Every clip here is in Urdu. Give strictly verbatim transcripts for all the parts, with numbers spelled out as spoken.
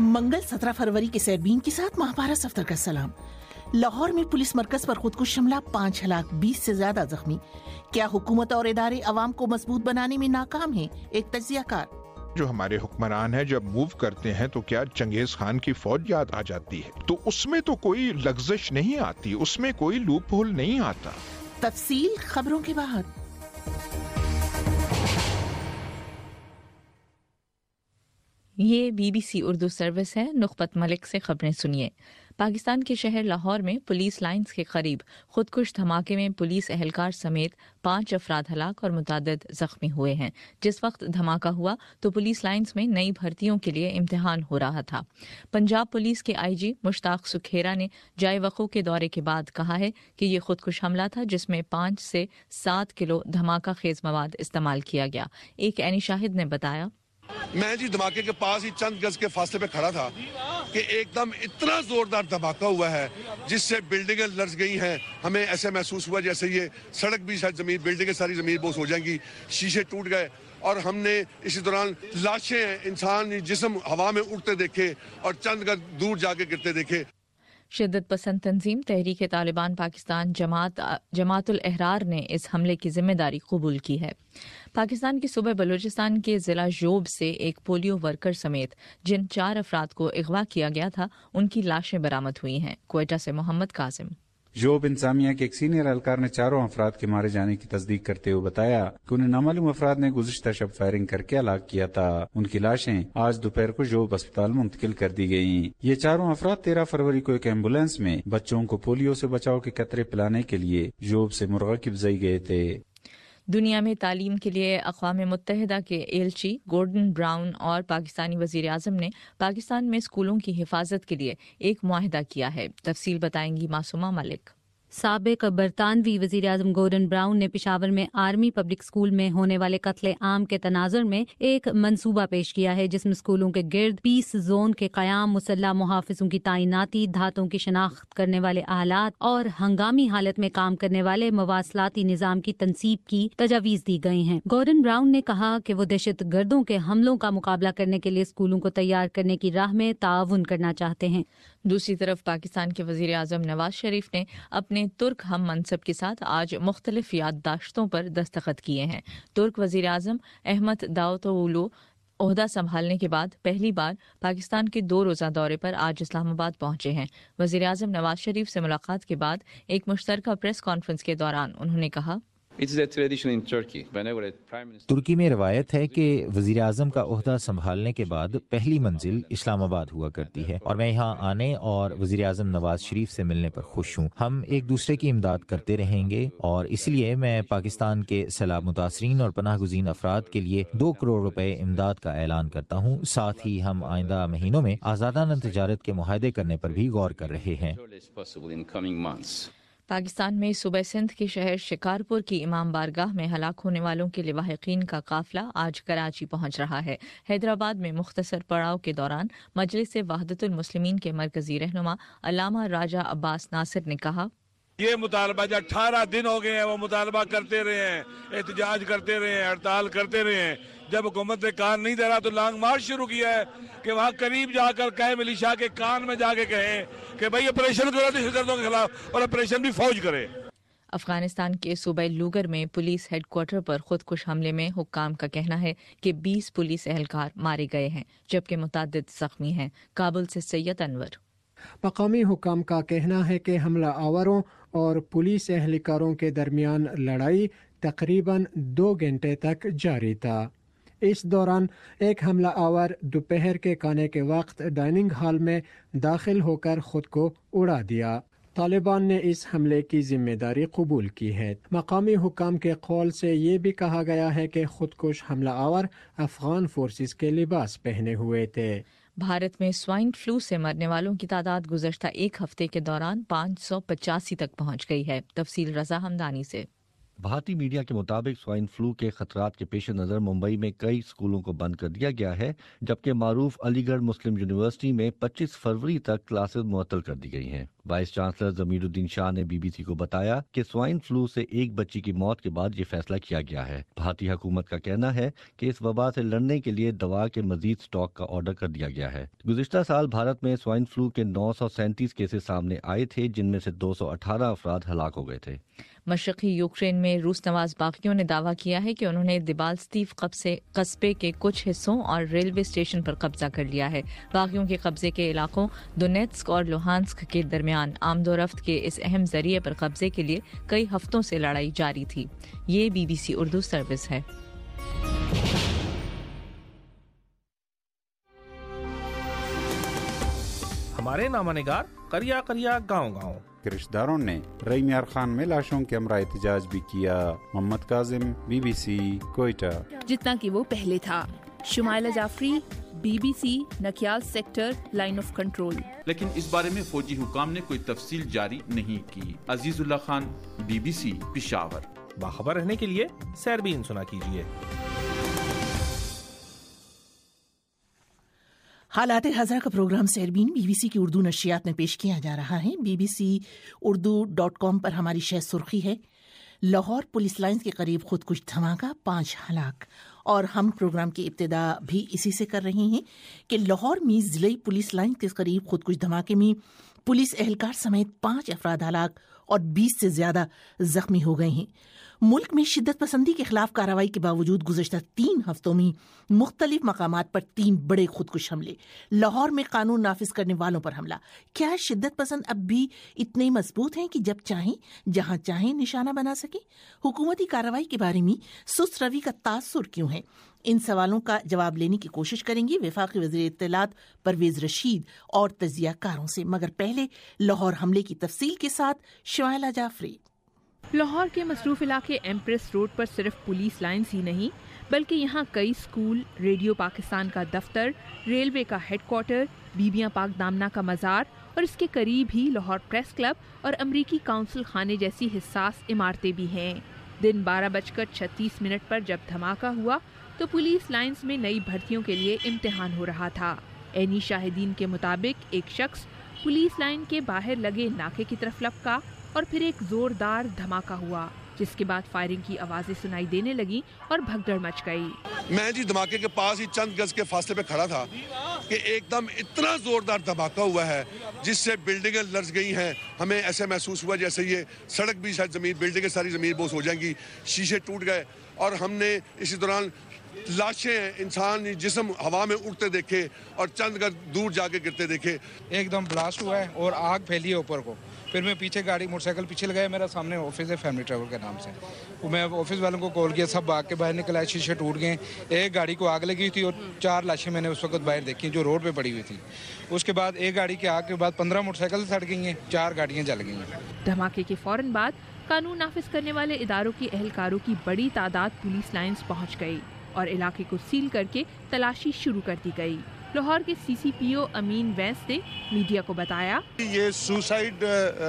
منگل سترہ فروری کے سیربین کے ساتھ ماہبھارت سفتر کا سلام۔ لاہور میں پولیس مرکز پر خودکش حملہ، پانچ ہلاک، بیس سے زیادہ زخمی۔ کیا حکومت اور ادارے عوام کو مضبوط بنانے میں ناکام ہیں؟ ایک تجزیہ کار۔ جو ہمارے حکمران ہیں جب موو کرتے ہیں تو کیا چنگیز خان کی فوج یاد آ جاتی ہے؟ تو اس میں تو کوئی لغزش نہیں آتی، اس میں کوئی لوپ ہول نہیں آتا۔ تفصیل خبروں کے بعد۔ یہ B B C Urdu service ہے۔ نخبت ملک سے خبریں سنیے۔ پاکستان کے شہر لاہور میں پولیس لائنز کے قریب خودکش دھماکے میں پولیس اہلکار سمیت پانچ افراد ہلاک اور متعدد زخمی ہوئے ہیں۔ جس وقت دھماکہ ہوا تو پولیس لائنز میں نئی بھرتیوں کے لیے امتحان ہو رہا تھا۔ پنجاب پولیس کے آئی جی مشتاق سکھیرا نے جائے وقوع کے دورے کے بعد کہا ہے کہ یہ خودکش حملہ تھا جس میں پانچ سے سات کلو دھماکہ خیز مواد استعمال کیا گیا۔ ایک عینی شاہد نے بتایا، میں جی دھماکے کے پاس ہی چند گز کے فاصلے پہ کھڑا تھا کہ ایک دم اتنا زوردار دھماکہ ہوا ہے جس سے بلڈنگیں لرز گئی ہیں۔ ہمیں ایسے محسوس ہوا جیسے یہ سڑک بھی شاید زمین، بلڈنگیں ساری زمین بوس ہو جائیں گی، شیشے ٹوٹ گئے، اور ہم نے اسی دوران لاشیں، انسان جسم ہوا میں اڑتے دیکھے اور چند گز دور جا کے گرتے دیکھے۔ شدت پسند تنظیم تحریک طالبان پاکستان جماعت جماعت الاحرار نے اس حملے کی ذمہ داری قبول کی ہے۔ پاکستان کے صوبہ بلوچستان کے ضلع جوب سے ایک پولیو ورکر سمیت جن چار افراد کو اغوا کیا گیا تھا ان کی لاشیں برآمد ہوئی ہیں۔ کوئٹہ سے محمد قاسم۔ جوب انتظامیہ کے ایک سینئر اہلکار نے چاروں افراد کے مارے جانے کی تصدیق کرتے ہوئے بتایا کہ انہیں نامعلوم افراد نے گزشتہ شب فائرنگ کر کے ہلاک کیا تھا۔ ان کی لاشیں آج دوپہر کو جوب اسپتال منتقل کر دی گئیں۔ یہ چاروں افراد تیرہ فروری کو ایک ایمبولینس میں بچوں کو پولیو سے بچاؤ کے قطرے پلانے کے لیے جوب سے مرغاکب زئی گئے تھے۔ دنیا میں تعلیم کے لیے اقوام متحدہ کے ایلچی گورڈن براؤن اور پاکستانی وزیر اعظم نے پاکستان میں اسکولوں کی حفاظت کے لیے ایک معاہدہ کیا ہے۔ تفصیل بتائیں گی معصومہ ملک۔ سابق برطانوی وزیر اعظم گورڈن براؤن نے پشاور میں آرمی پبلک اسکول میں ہونے والے قتل عام کے تناظر میں ایک منصوبہ پیش کیا ہے جس میں اسکولوں کے گرد پیس زون کے قیام، مسلح محافظوں کی تعیناتی، دھاتوں کی شناخت کرنے والے آلات اور ہنگامی حالت میں کام کرنے والے مواصلاتی نظام کی تنصیب کی تجاویز دی گئی ہیں۔ گورڈن براؤن نے کہا کہ وہ دہشت گردوں کے حملوں کا مقابلہ کرنے کے لیے اسکولوں کو تیار کرنے کی راہ میں تعاون کرنا چاہتے ہیں۔ دوسری طرف پاکستان کے وزیر اعظم نواز شریف نے اپنے ترک ہم منصب کے ساتھ آج مختلف یادداشتوں پر دستخط کیے ہیں۔ ترک وزیر اعظم احمد داوطوغلو عہدہ سنبھالنے کے بعد پہلی بار پاکستان کے دو روزہ دورے پر آج اسلام آباد پہنچے ہیں۔ وزیر اعظم نواز شریف سے ملاقات کے بعد ایک مشترکہ پریس کانفرنس کے دوران انہوں نے کہا، ترکی میں روایت ہے کہ وزیر اعظم کا عہدہ سنبھالنے کے بعد پہلی منزل اسلام آباد ہوا کرتی ہے، اور میں یہاں آنے اور وزیر اعظم نواز شریف سے ملنے پر خوش ہوں۔ ہم ایک دوسرے کی امداد کرتے رہیں گے، اور اس لیے میں پاکستان کے سیلاب متاثرین اور پناہ گزین افراد کے لیے دو کروڑ روپے امداد کا اعلان کرتا ہوں۔ ساتھ ہی ہم آئندہ مہینوں میں آزادانہ تجارت کے معاہدے کرنے پر بھی غور کر رہے ہیں۔ پاکستان میں صوبہ سندھ کے شہر شکارپور کی امام بارگاہ میں ہلاک ہونے والوں کے لواحقین کا قافلہ آج کراچی پہنچ رہا ہے۔ حیدرآباد میں مختصر پڑاؤ کے دوران مجلس وحدت المسلمین کے مرکزی رہنما علامہ راجہ عباس ناصر نے کہا، یہ مطالبہ جو اٹھارہ دن ہو گئے ہیں وہ مطالبہ کرتے رہے ہیں، احتجاج کرتے رہے ہیں، ہڑتال کرتے رہے ہیں۔ جب حکومت نے کان نہیں دے رہا تو لانگ مارچ شروع کیا ہے کہ وہاں قریب جا کر کہے ملیشیا کے کان میں جا کے کہیں کہ بھائی آپریشن کرو دہشت گردوں کے خلاف، اور آپریشن بھی فوج کرے۔ افغانستان کے صوبہ لوگر میں پولیس ہیڈ کوارٹر پر خودکش حملے میں حکام کا کہنا ہے کہ بیس پولیس اہلکار مارے گئے ہیں جبکہ متعدد زخمی ہیں۔ کابل سے سید انور۔ مقامی حکام کا کہنا ہے کہ حملہ آوروں اور پولیس اہلکاروں کے درمیان لڑائی تقریباً دو گھنٹے تک جاری تھا۔ اس دوران ایک حملہ آور دوپہر کے کھانے کے وقت ڈائننگ ہال میں داخل ہو کر خود کو اڑا دیا۔ طالبان نے اس حملے کی ذمہ داری قبول کی ہے۔ مقامی حکام کے قول سے یہ بھی کہا گیا ہے کہ خودکش حملہ آور افغان فورسز کے لباس پہنے ہوئے تھے۔ بھارت میں سوائن فلو سے مرنے والوں کی تعداد گزشتہ ایک ہفتے کے دوران پانچ سو پچاسی تک پہنچ گئی ہے۔ تفصیل رضا ہمدانی سے۔ بھارتی میڈیا کے مطابق سوائن فلو کے خطرات کے پیش نظر ممبئی میں کئی اسکولوں کو بند کر دیا گیا ہے، جبکہ معروف علی گڑھ مسلم یونیورسٹی میں پچیس فروری تک کلاسز معطل کر دی گئی ہیں۔ وائس چانسلر ضمیر الدین شاہ نے بی بی سی کو بتایا کہ سوائن فلو سے ایک بچی کی موت کے بعد یہ فیصلہ کیا گیا ہے۔ بھارتی حکومت کا کہنا ہے کہ اس وبا سے لڑنے کے لیے دوا کے مزید سٹاک کا آرڈر کر دیا گیا ہے۔ گزشتہ سال بھارت میں سوائن فلو کے نو سو سینتیس کیسز سامنے آئے تھے، جن میں سے دو سو اٹھارہ افراد ہلاک ہو گئے تھے۔ مشرقی یوکرین میں روس نواز باغیوں نے دعویٰ کیا ہے کہ انہوں نے دیبالستیف قصبے کے کچھ حصوں اور ریلوے اسٹیشن پر قبضہ کر لیا ہے۔ باغیوں کے قبضے کے علاقوں دونیتسک اور لوہانسک کے درمیان آمد و رفت کے اس اہم ذریعے پر قبضے کے لیے کئی ہفتوں سے لڑائی جاری تھی۔ یہ B B C Urdu service ہے۔ ہمارے نامہ نگار کریا کریا گاؤں گاؤں کے رشتہ داروں نے رئی میار خان میں لاشوں کے ہمراہ احتجاج بھی کیا۔ Muhammad Kazim, B B C, Quetta. جتنا کہ وہ پہلے تھا۔ Shumaila Jafri, B B C, Nakyal sector, line of control. لیکن اس بارے میں فوجی حکام نے کوئی تفصیل جاری نہیں کی۔ Aziz Ullah Khan, B B C, Peshawar. باخبر رہنے کے لیے سیربین سنا کیجیے۔ حالات حاضرہ کا programme Sairbeen B B C کی اردو نشریات میں پیش کیا جا رہا ہے۔ B B C Urdu dot com پر ہماری شہ سرخی ہے، لاہور پولیس لائنز کے قریب خودکش دھماکہ، پانچ ہلاک۔ اور ہم پروگرام کی ابتدا بھی اسی سے کر رہے ہیں کہ لاہور میں ضلعی پولیس لائن کے قریب خودکش دھماکے میں پولیس اہلکار سمیت پانچ افراد ہلاک اور بیس سے زیادہ زخمی ہو گئے ہیں۔ ملک میں شدت پسندی کے خلاف کارروائی کے باوجود گزشتہ تین ہفتوں میں مختلف مقامات پر تین بڑے خودکش حملے۔ لاہور میں قانون نافذ کرنے والوں پر حملہ۔ کیا شدت پسند اب بھی اتنے مضبوط ہیں کہ جب چاہیں جہاں چاہیں نشانہ بنا سکیں؟ حکومتی کارروائی کے بارے میں سست روی کا تاثر کیوں ہے؟ ان سوالوں کا جواب لینے کی کوشش کریں گے وفاقی وزیر اطلاعات پرویز رشید اور تجزیہ کاروں سے، مگر پہلے لاہور حملے کی تفصیل کے ساتھ شمائلہ جعفری۔ لاہور کے مصروف علاقے ایمپریس روڈ پر صرف پولیس لائنز ہی نہیں بلکہ یہاں کئی سکول، ریڈیو پاکستان کا دفتر، ریلوے کا ہیڈ کوارٹر، بیبیاں پاک دامنا کا مزار اور اس کے قریب ہی لاہور پریس کلب اور امریکی کونسل خانے جیسی حساس عمارتیں بھی ہیں۔ دن بارہ بج کر چھتیس منٹ پر جب دھماکہ ہوا تو پولیس لائنز میں نئی بھرتیوں کے لیے امتحان ہو رہا تھا۔ عینی شاہدین کے مطابق ایک شخص پولیس لائن کے باہر لگے ناکے کی طرف لپکا اور پھر ایک زوردار دھماکہ ہوا، جس کے بعد فائرنگ کی آوازیں سنائی دینے لگیں اور بھگدڑ مچ گئی۔ میں جی دھماکے کے پاس ہی چند گز کے فاصلے پہ کھڑا تھا کہ ایک دم اتنا زوردار دھماکہ ہوا ہے جس سے بلڈنگیں لرز گئی ہیں۔ ہمیں ایسے محسوس ہوا جیسے یہ سڑک بھی شاید زمین، بلڈنگیں ساری زمین بوس ہو جائیں گی، شیشے ٹوٹ گئے، اور ہم نے اسی دوران لاشیں، انسان جسم ہوا میں اڑتے دیکھے اور چند گز دور جا کے گرتے دیکھے۔ ایک دم بلاسٹ ہوا ہے اور آگ پھیلی ہے اوپر کو۔ پھر میں پیچھے گاڑی موٹر سائیکل پیچھے لگایا، میرا سامنے آفس ہے فیملی ٹریول کے نام سے، میں آفس والوں کو کال کیا، سب آگ کے باہر نکل آئے، شیشے ٹوٹ گئے۔ ایک گاڑی کو آگ لگی تھی اور چار لاشیں میں نے اس وقت باہر دیکھی جو روڈ پہ پڑی ہوئی تھی۔ اس کے بعد ایک گاڑی کی آگ کے بعد پندرہ موٹر سائیکل سڑ گئی ہیں، چار گاڑیاں جل گئی ہیں۔ دھماکے کے فوراً بعد قانون نافذ کرنے والے اداروں کی اہلکاروں کی بڑی تعداد پولیس لائنز پہنچ گئی اور علاقے کو سیل کر کے تلاشی شروع کر دی گئی۔ لاہور کے سی سی پی او امین وینس نے میڈیا کو بتایا، یہ سوسائڈ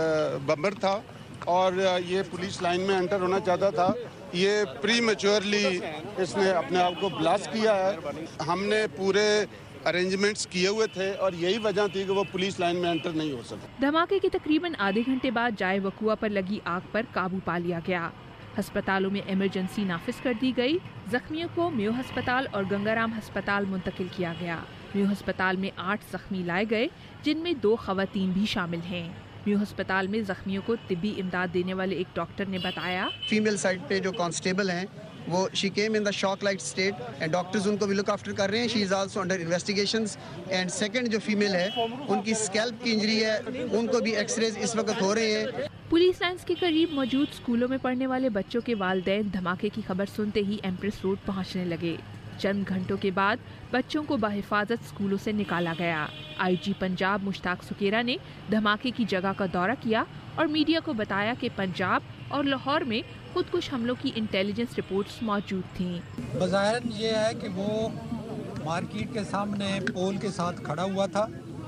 بمبر تھا اور یہ پولیس لائن میں انٹر ہونا چاہتا تھا۔ یہ پری میچورلی اس نے اپنے آپ کو بلاسٹ کیا ہے۔ ہم نے پورے ارینجمنٹس کیے ہوئے تھے اور یہی وجہ تھی کہ وہ پولیس لائن میں انٹر نہیں ہو سکا۔ دھماکے کے تقریباً آدھے گھنٹے بعد جائے وقوع پر لگی آگ پر قابو پا لیا گیا۔ ہسپتالوں میں ایمرجنسی نافذ کر دی گئی۔ زخمیوں کو میو ہسپتال اور گنگا رام ہسپتال منتقل کیا گیا۔ میو ہسپتال میں آٹھ زخمی لائے گئے جن میں دو خواتین بھی شامل ہیں۔ میو ہسپتال میں زخمیوں کو طبی امداد دینے والے ایک ڈاکٹر نے بتایا، فیمیل سائڈ پہ جو کانسٹیبل ہیں وہ she came in the shock light state and doctors ان کو بھی لک آفٹر کر رہے ہیں۔ She is also under investigations and second جو فیمیل ہے ان کی اسکیلپ کی انجری ہے، ان کو بھی ایکس ریز اس وقت ہو رہے ہیں۔ پولیس لائنز کے قریب موجود اسکولوں میں پڑھنے والے بچوں کے والدین دھماکے کی خبر سنتے ہی ایمپریس روڈ پہنچنے لگے۔ چند گھنٹوں کے بعد بچوں کو بحفاظت اسکولوں سے نکالا گیا۔ آئی جی پنجاب مشتاق سکیرا نے دھماکے کی جگہ کا دورہ کیا اور میڈیا کو بتایا کہ پنجاب اور لاہور میں خودکش حملوں کی انٹیلیجنس رپورٹس موجود تھیں۔ بظاہر یہ ہے کہ وہ مارکیٹ کے سامنے پول کے ساتھ کھڑا ہوا تھا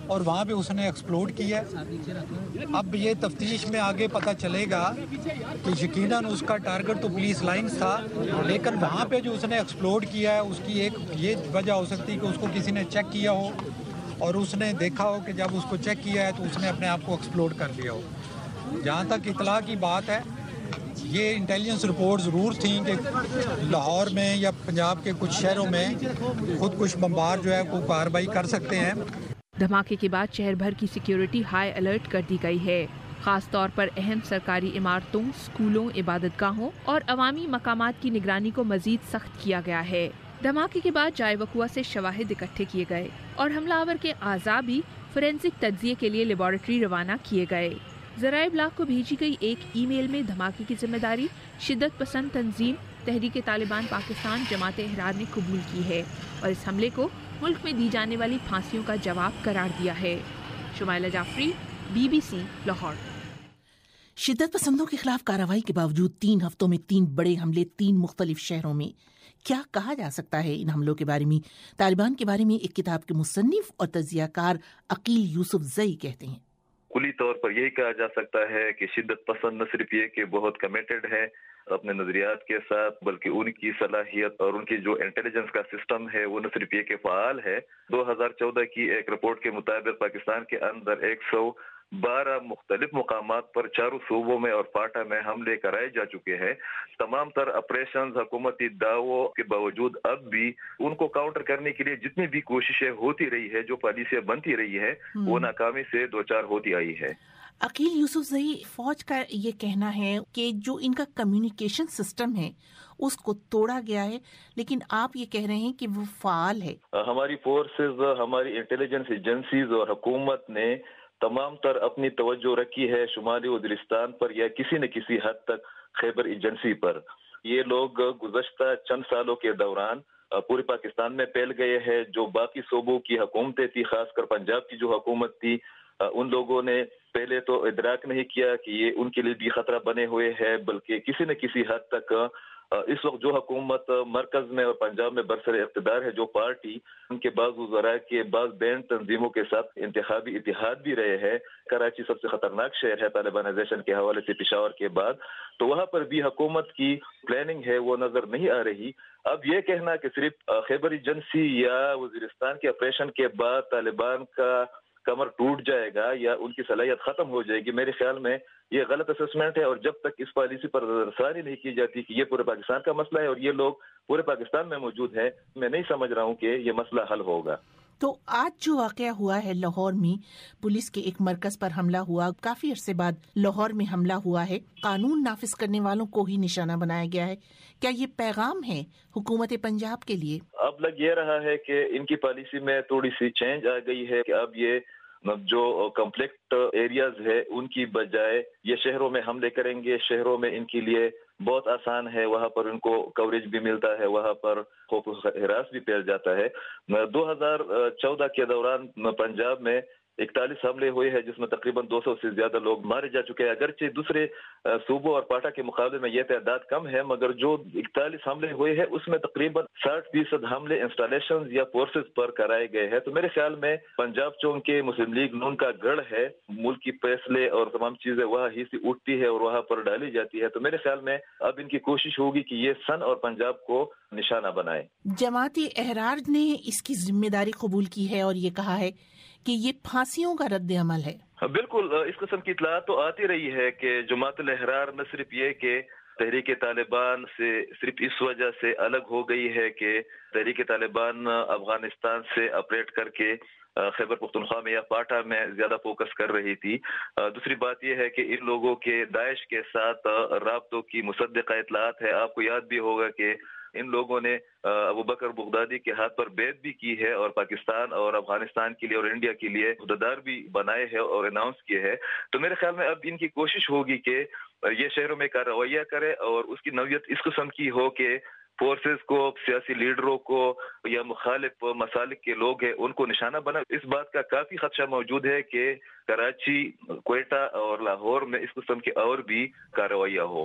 اور وہاں پہ اس نے ایکسپلوڈ کیا ہے. اب یہ تفتیش میں آگے پتہ چلے گا کہ یقیناً اس کا ٹارگٹ تو پولیس لائنز تھا، لیکن وہاں پہ جو اس نے ایکسپلوڈ کیا ہے اس کی ایک یہ وجہ ہو سکتی ہے کہ اس کو کسی نے چیک کیا ہو اور اس نے دیکھا ہو کہ جب اس کو چیک کیا ہے تو اس نے اپنے آپ کو ایکسپلوڈ کر لیا ہو. جہاں تک اطلاع کی بات ہے، یہ انٹیلیجنس رپورٹ ضرور تھیں کہ لاہور میں یا پنجاب کے کچھ شہروں میں خودکش بمبار جو ہے وہ کارروائی کر سکتے ہیں. دھماکے کے بعد شہر بھر کی سیکیورٹی ہائی الرٹ کر دی گئی ہے. خاص طور پر اہم سرکاری عمارتوں، اسکولوں، عبادت گاہوں اور عوامی مقامات کی نگرانی کو مزید سخت کیا گیا ہے. دھماکے کے بعد جائے وقوع سے شواہد اکٹھے کیے گئے اور حملہ آور کے اعضاء بھی فورینسک تجزیے کے لیے لیبارٹری روانہ کیے گئے. ذرائع ابلاغ کو بھیجی گئی ایک ای میل میں دھماکے کی ذمہ داری شدت پسند تنظیم تحریک طالبان پاکستان جماعت احرار نے قبول کی ہے اور اس حملے کو ملک میں دی جانے والی پھانسیوں کا جواب قرار دیا ہے. Shumaila Jafri, B B C, Lahore. شدت پسندوں کے خلاف کارروائی کے باوجود تین ہفتوں میں تین بڑے حملے تین مختلف شہروں میں. کیا کہا جا سکتا ہے ان حملوں کے بارے میں؟ طالبان کے بارے میں ایک کتاب کے مصنف اور تجزیہ کار عقیل یوسف زئی کہتے ہیں. کلی طور پر یہی کہا جا سکتا ہے کہ شدت پسند نہ صرف یہ کہ بہت کمیٹڈ ہے اپنے نظریات کے ساتھ، بلکہ ان کی صلاحیت اور ان کی جو انٹیلیجنس کا سسٹم ہے وہ نہ صرف یہ کہ فعال ہے. دو ہزار چودہ کی ایک رپورٹ کے مطابق پاکستان کے اندر ایک سو بارہ مختلف مقامات پر چاروں صوبوں میں اور پاٹا میں حملے کرائے جا چکے ہیں. تمام تر آپریشنز حکومتی دعووں کے باوجود اب بھی ان کو کاؤنٹر کرنے کے لیے جتنی بھی کوششیں ہوتی رہی ہے، جو پالیسیاں بنتی رہی ہے، وہ ناکامی سے دو چار ہوتی آئی ہے. عقیل یوسف زئی، فوج کا یہ کہنا ہے کہ جو ان کا کمیونیکیشن سسٹم ہے اس کو توڑا گیا ہے، لیکن آپ یہ کہہ رہے ہیں کہ وہ فعال ہے. ہماری فورسز، ہماری انٹیلیجنس ایجنسیز اور حکومت نے تمام تر اپنی توجہ رکھی ہے شمالی وزیرستان پر یا کسی نہ کسی حد تک خیبر ایجنسی پر. یہ لوگ گزشتہ چند سالوں کے دوران پورے پاکستان میں پھیل گئے ہیں. جو باقی صوبوں کی حکومتیں تھی، خاص کر پنجاب کی جو حکومت تھی، ان لوگوں نے پہلے تو ادراک نہیں کیا کہ یہ ان کے لیے بھی خطرہ بنے ہوئے ہے، بلکہ کسی نہ کسی حد تک اس وقت جو حکومت مرکز میں اور پنجاب میں برسر اقتدار ہے، جو پارٹی، ان کے بعض وزراء کے بعض بین تنظیموں کے ساتھ انتخابی اتحاد بھی رہے ہیں. کراچی سب سے خطرناک شہر ہے طالبانائزیشن کے حوالے سے پشاور کے بعد، تو وہاں پر بھی حکومت کی پلاننگ ہے وہ نظر نہیں آ رہی. اب یہ کہنا کہ صرف خیبر ایجنسی یا وزیرستان کے آپریشن کے بعد طالبان کا کمر ٹوٹ جائے گا یا ان کی صلاحیت ختم ہو جائے گی، میرے خیال میں یہ غلط اسسمنٹ ہے. اور جب تک اس پالیسی پر نظرثانی نہیں کی جاتی کہ یہ پورے پاکستان کا مسئلہ ہے اور یہ لوگ پورے پاکستان میں موجود ہیں، میں نہیں سمجھ رہا ہوں کہ یہ مسئلہ حل ہوگا. تو آج جو واقعہ ہوا ہے لاہور میں، پولیس کے ایک مرکز پر حملہ ہوا، کافی عرصے بعد لاہور میں حملہ ہوا ہے، قانون نافذ کرنے والوں کو ہی نشانہ بنایا گیا ہے. کیا یہ پیغام ہے حکومت پنجاب کے لیے؟ اب لگ یہ رہا ہے کہ ان کی پالیسی میں تھوڑی سی چینج آ گئی ہے کہ اب یہ جو کمپلیکٹ ایریاز ہے ان کی بجائے یہ شہروں میں حملے کریں گے. شہروں میں ان کے لیے بہت آسان ہے، وہاں پر ان کو کوریج بھی ملتا ہے، وہاں پر خوف و ہراس بھی پھیل جاتا ہے. دو ہزار چودہ کے دوران پنجاب میں اکتالیس حملے ہوئے ہیں جس میں تقریباً دو سو سے زیادہ لوگ مارے جا چکے ہیں. اگرچہ دوسرے صوبوں اور پاٹا کے مقابلے میں یہ تعداد کم ہے، مگر جو اکتالیس حملے ہوئے ہیں اس میں تقریباً ساٹھ فیصد حملے انسٹالیشن یا فورسز پر کرائے گئے ہیں. تو میرے خیال میں پنجاب چونکہ مسلم لیگ نون کا گڑھ ہے، ملک کی فیصلے اور تمام چیزیں وہاں ہی سے اٹھتی ہے اور وہاں پر ڈالی جاتی ہے. تو میرے خیال میں اب ان کی کوشش ہوگی کہ یہ سن اور پنجاب کو نشانہ بنائے. جماعت احرار نے اس کی ذمہ داری قبول کی ہے اور یہ کہا ہے کہ یہ پھانسیوں کا رد عمل ہے. بالکل، اس قسم کی اطلاعات تو آتی رہی ہے کہ جماعت الاحرار نہ صرف یہ کہ تحریک طالبان سے صرف اس وجہ سے الگ ہو گئی ہے کہ تحریک طالبان افغانستان سے آپریٹ کر کے خیبر پختونخوا میں یا پاٹا میں زیادہ فوکس کر رہی تھی. دوسری بات یہ ہے کہ ان لوگوں کے داعش کے ساتھ رابطوں کی مصدقہ اطلاعات ہے. آپ کو یاد بھی ہوگا کہ ان لوگوں نے ابو بکر بغدادی کے ہاتھ پر بیعت بھی کی ہے اور پاکستان اور افغانستان کے لیے اور انڈیا کے لیے عہدیدار بھی بنائے ہیں اور اناؤنس کیے ہیں. تو میرے خیال میں اب ان کی کوشش ہوگی کہ یہ شہروں میں کارروائیاں کرے اور اس کی نوعیت اس قسم کی ہو کہ فورسز کو، سیاسی لیڈروں کو یا مخالف مسالک کے لوگ ہیں ان کو نشانہ بنا. اس بات کا کافی خدشہ موجود ہے کہ کراچی، کوئٹہ اور لاہور میں اس قسم کی اور بھی کارروائیاں ہو.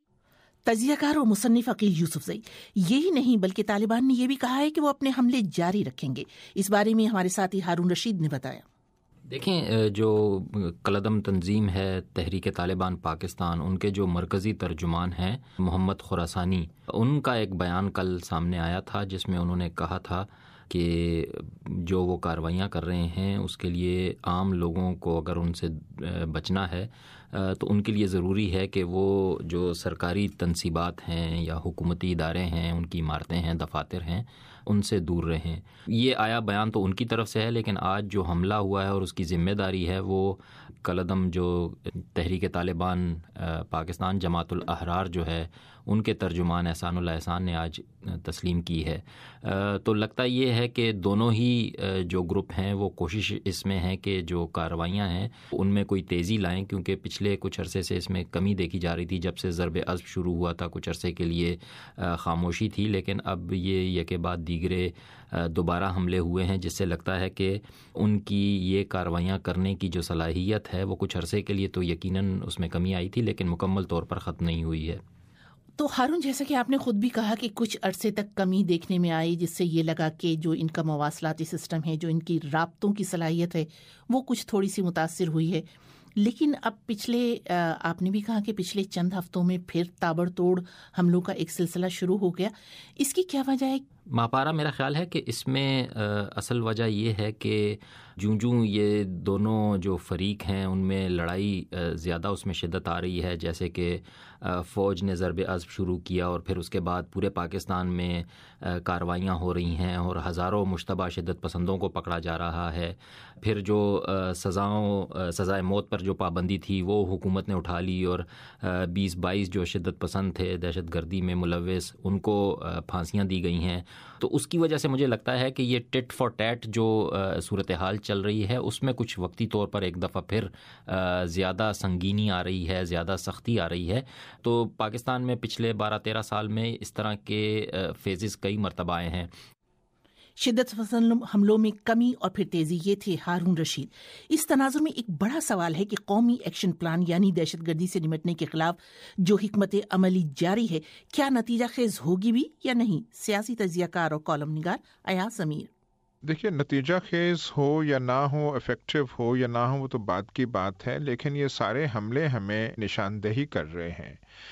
تجزیہ کار اور مصنف عقیل یوسف زئی، یہی نہیں بلکہ طالبان نے یہ بھی کہا ہے کہ وہ اپنے حملے جاری رکھیں گے. اس بارے میں ہمارے ساتھی ہارون رشید نے بتایا. دیکھیں جو کالعدم تنظیم ہے تحریک طالبان پاکستان، ان کے جو مرکزی ترجمان ہیں محمد خراسانی، ان کا ایک بیان کل سامنے آیا تھا جس میں انہوں نے کہا تھا کہ جو وہ کارروائیاں کر رہے ہیں اس کے لیے عام لوگوں کو اگر ان سے بچنا ہے تو ان کے لیے ضروری ہے کہ وہ جو سرکاری تنصیبات ہیں یا حکومتی ادارے ہیں، ان کی عمارتیں ہیں، دفاتر ہیں، ان سے دور رہیں۔ یہ آیا بیان تو ان کی طرف سے ہے، لیکن آج جو حملہ ہوا ہے اور اس کی ذمہ داری ہے وہ کالعدم جو تحریک طالبان پاکستان جماعت الاحرار جو ہے ان کے ترجمان احسان اللہ احسان نے آج تسلیم کی ہے۔ تو لگتا یہ ہے کہ دونوں ہی جو گروپ ہیں وہ کوشش اس میں ہے کہ جو کارروائیاں ہیں ان میں کوئی تیزی لائیں، کیونکہ پچھلے کچھ عرصے سے اس میں کمی دیکھی جا رہی تھی۔ جب سے ضرب عضب شروع ہوا تھا کچھ عرصے کے لیے خاموشی تھی، لیکن اب یہ یکے بعد دیگرے دوبارہ حملے ہوئے ہیں، جس سے لگتا ہے کہ ان کی یہ کارروائیاں کرنے کی جو صلاحیت ہے وہ کچھ عرصے کے لیے تو یقیناً اس میں کمی آئی تھی، لیکن مکمل طور پر ختم نہیں ہوئی ہے۔ تو ہارون، جیسا کہ آپ نے خود بھی کہا کہ کچھ عرصے تک کمی دیکھنے میں آئی، جس سے یہ لگا کہ جو ان کا مواصلاتی سسٹم ہے، جو ان کی رابطوں کی صلاحیت ہے، وہ کچھ تھوڑی سی متاثر ہوئی ہے، لیکن اب پچھلے آپ نے بھی کہا کہ پچھلے چند ہفتوں میں پھر تابڑ توڑ حملوں کا ایک سلسلہ شروع ہو گیا۔ اس کی کیا وجہ ہے؟ ماپارا میرا خیال ہے کہ اس میں اصل وجہ یہ ہے کہ جوں جوں یہ دونوں جو فریق ہیں ان میں لڑائی زیادہ اس میں شدت آ رہی ہے، جیسے کہ فوج نے ضرب عضب شروع کیا اور پھر اس کے بعد پورے پاکستان میں کارروائیاں ہو رہی ہیں اور ہزاروں مشتبہ شدت پسندوں کو پکڑا جا رہا ہے۔ پھر جو سزاؤں سزائے موت پر جو پابندی تھی وہ حکومت نے اٹھا لی، اور بیس بائیس جو شدت پسند تھے دہشت گردی میں ملوث ان کو پھانسیاں دی گئی ہیں۔ تو اس کی وجہ سے مجھے لگتا ہے کہ یہ ٹٹ فار ٹیٹ جو صورتحال چل رہی ہے اس میں کچھ وقتی طور پر ایک دفعہ پھر زیادہ سنگینی آ رہی ہے، زیادہ سختی آ رہی ہے۔ تو پاکستان میں پچھلے بارہ تیرہ سال میں اس طرح کے فیزز کئی مرتبہ آئے ہیں۔ شدت پسند حملوں میں کمی اور پھر تیزی، یہ تھے ہارون رشید۔ اس تناظر میں ایک بڑا سوال ہے کہ قومی ایکشن پلان یعنی دہشت گردی سے نمٹنے کے خلاف جو حکمت عملی جاری ہے کیا نتیجہ خیز ہوگی بھی یا نہیں؟ سیاسی تجزیہ کار اور کالم نگار ایاز ضمیر۔ دیکھیے، نتیجہ خیز ہو یا نہ ہو، افیکٹو ہو یا نہ ہو، وہ تو بات کی بات ہے، لیکن یہ سارے حملے ہمیں نشاندہی کر رہے ہیں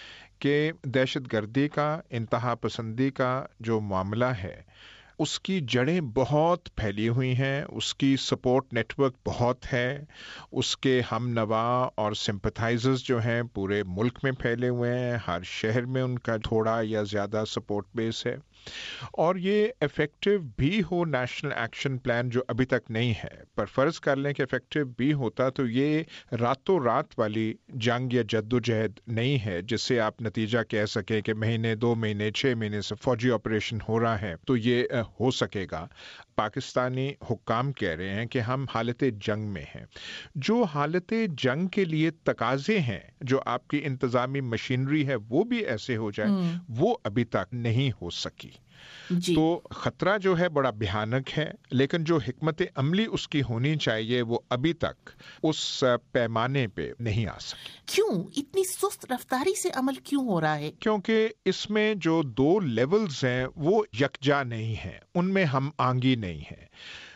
کہ دہشت گردی کا، انتہا پسندی کا جو معاملہ ہے اس کی جڑیں بہت پھیلی ہوئی ہیں، اس کی سپورٹ نیٹ ورک بہت ہے، اس کے ہم نوا اور سمپتھائزرز جو ہیں پورے ملک میں پھیلے ہوئے ہیں، ہر شہر میں ان کا تھوڑا یا زیادہ سپورٹ بیس ہے، اور یہ افیکٹو بھی ہو نیشنل ایکشن پلان جو ابھی تک نہیں ہے، پر فرض کر لیں کہ افیکٹو بھی ہوتا تو یہ راتوں رات والی جنگ یا جد و جہد نہیں ہے جس سے آپ نتیجہ کہہ سکیں کہ مہینے دو مہینے چھ مہینے سے فوجی آپریشن ہو رہا ہے تو یہ ہو سکے گا۔ پاکستانی حکام کہہ رہے ہیں کہ ہم حالت جنگ میں ہیں، جو حالت جنگ کے لیے تقاضے ہیں، جو آپ کی انتظامی مشینری ہے وہ بھی ایسے ہو جائے، وہ ابھی تک نہیں ہو سکی۔ جی۔ تو خطرہ جو ہے بڑا بھیانک ہے، لیکن جو حکمت عملی اس کی ہونی چاہیے وہ ابھی تک اس پیمانے پہ نہیں آ سکی۔ کیوں اتنی سست رفتاری سے عمل کیوں ہو رہا ہے؟ کیونکہ اس میں جو دو لیولز ہیں وہ یکجا نہیں ہیں، ان میں ہم آہنگی نہیں ہے۔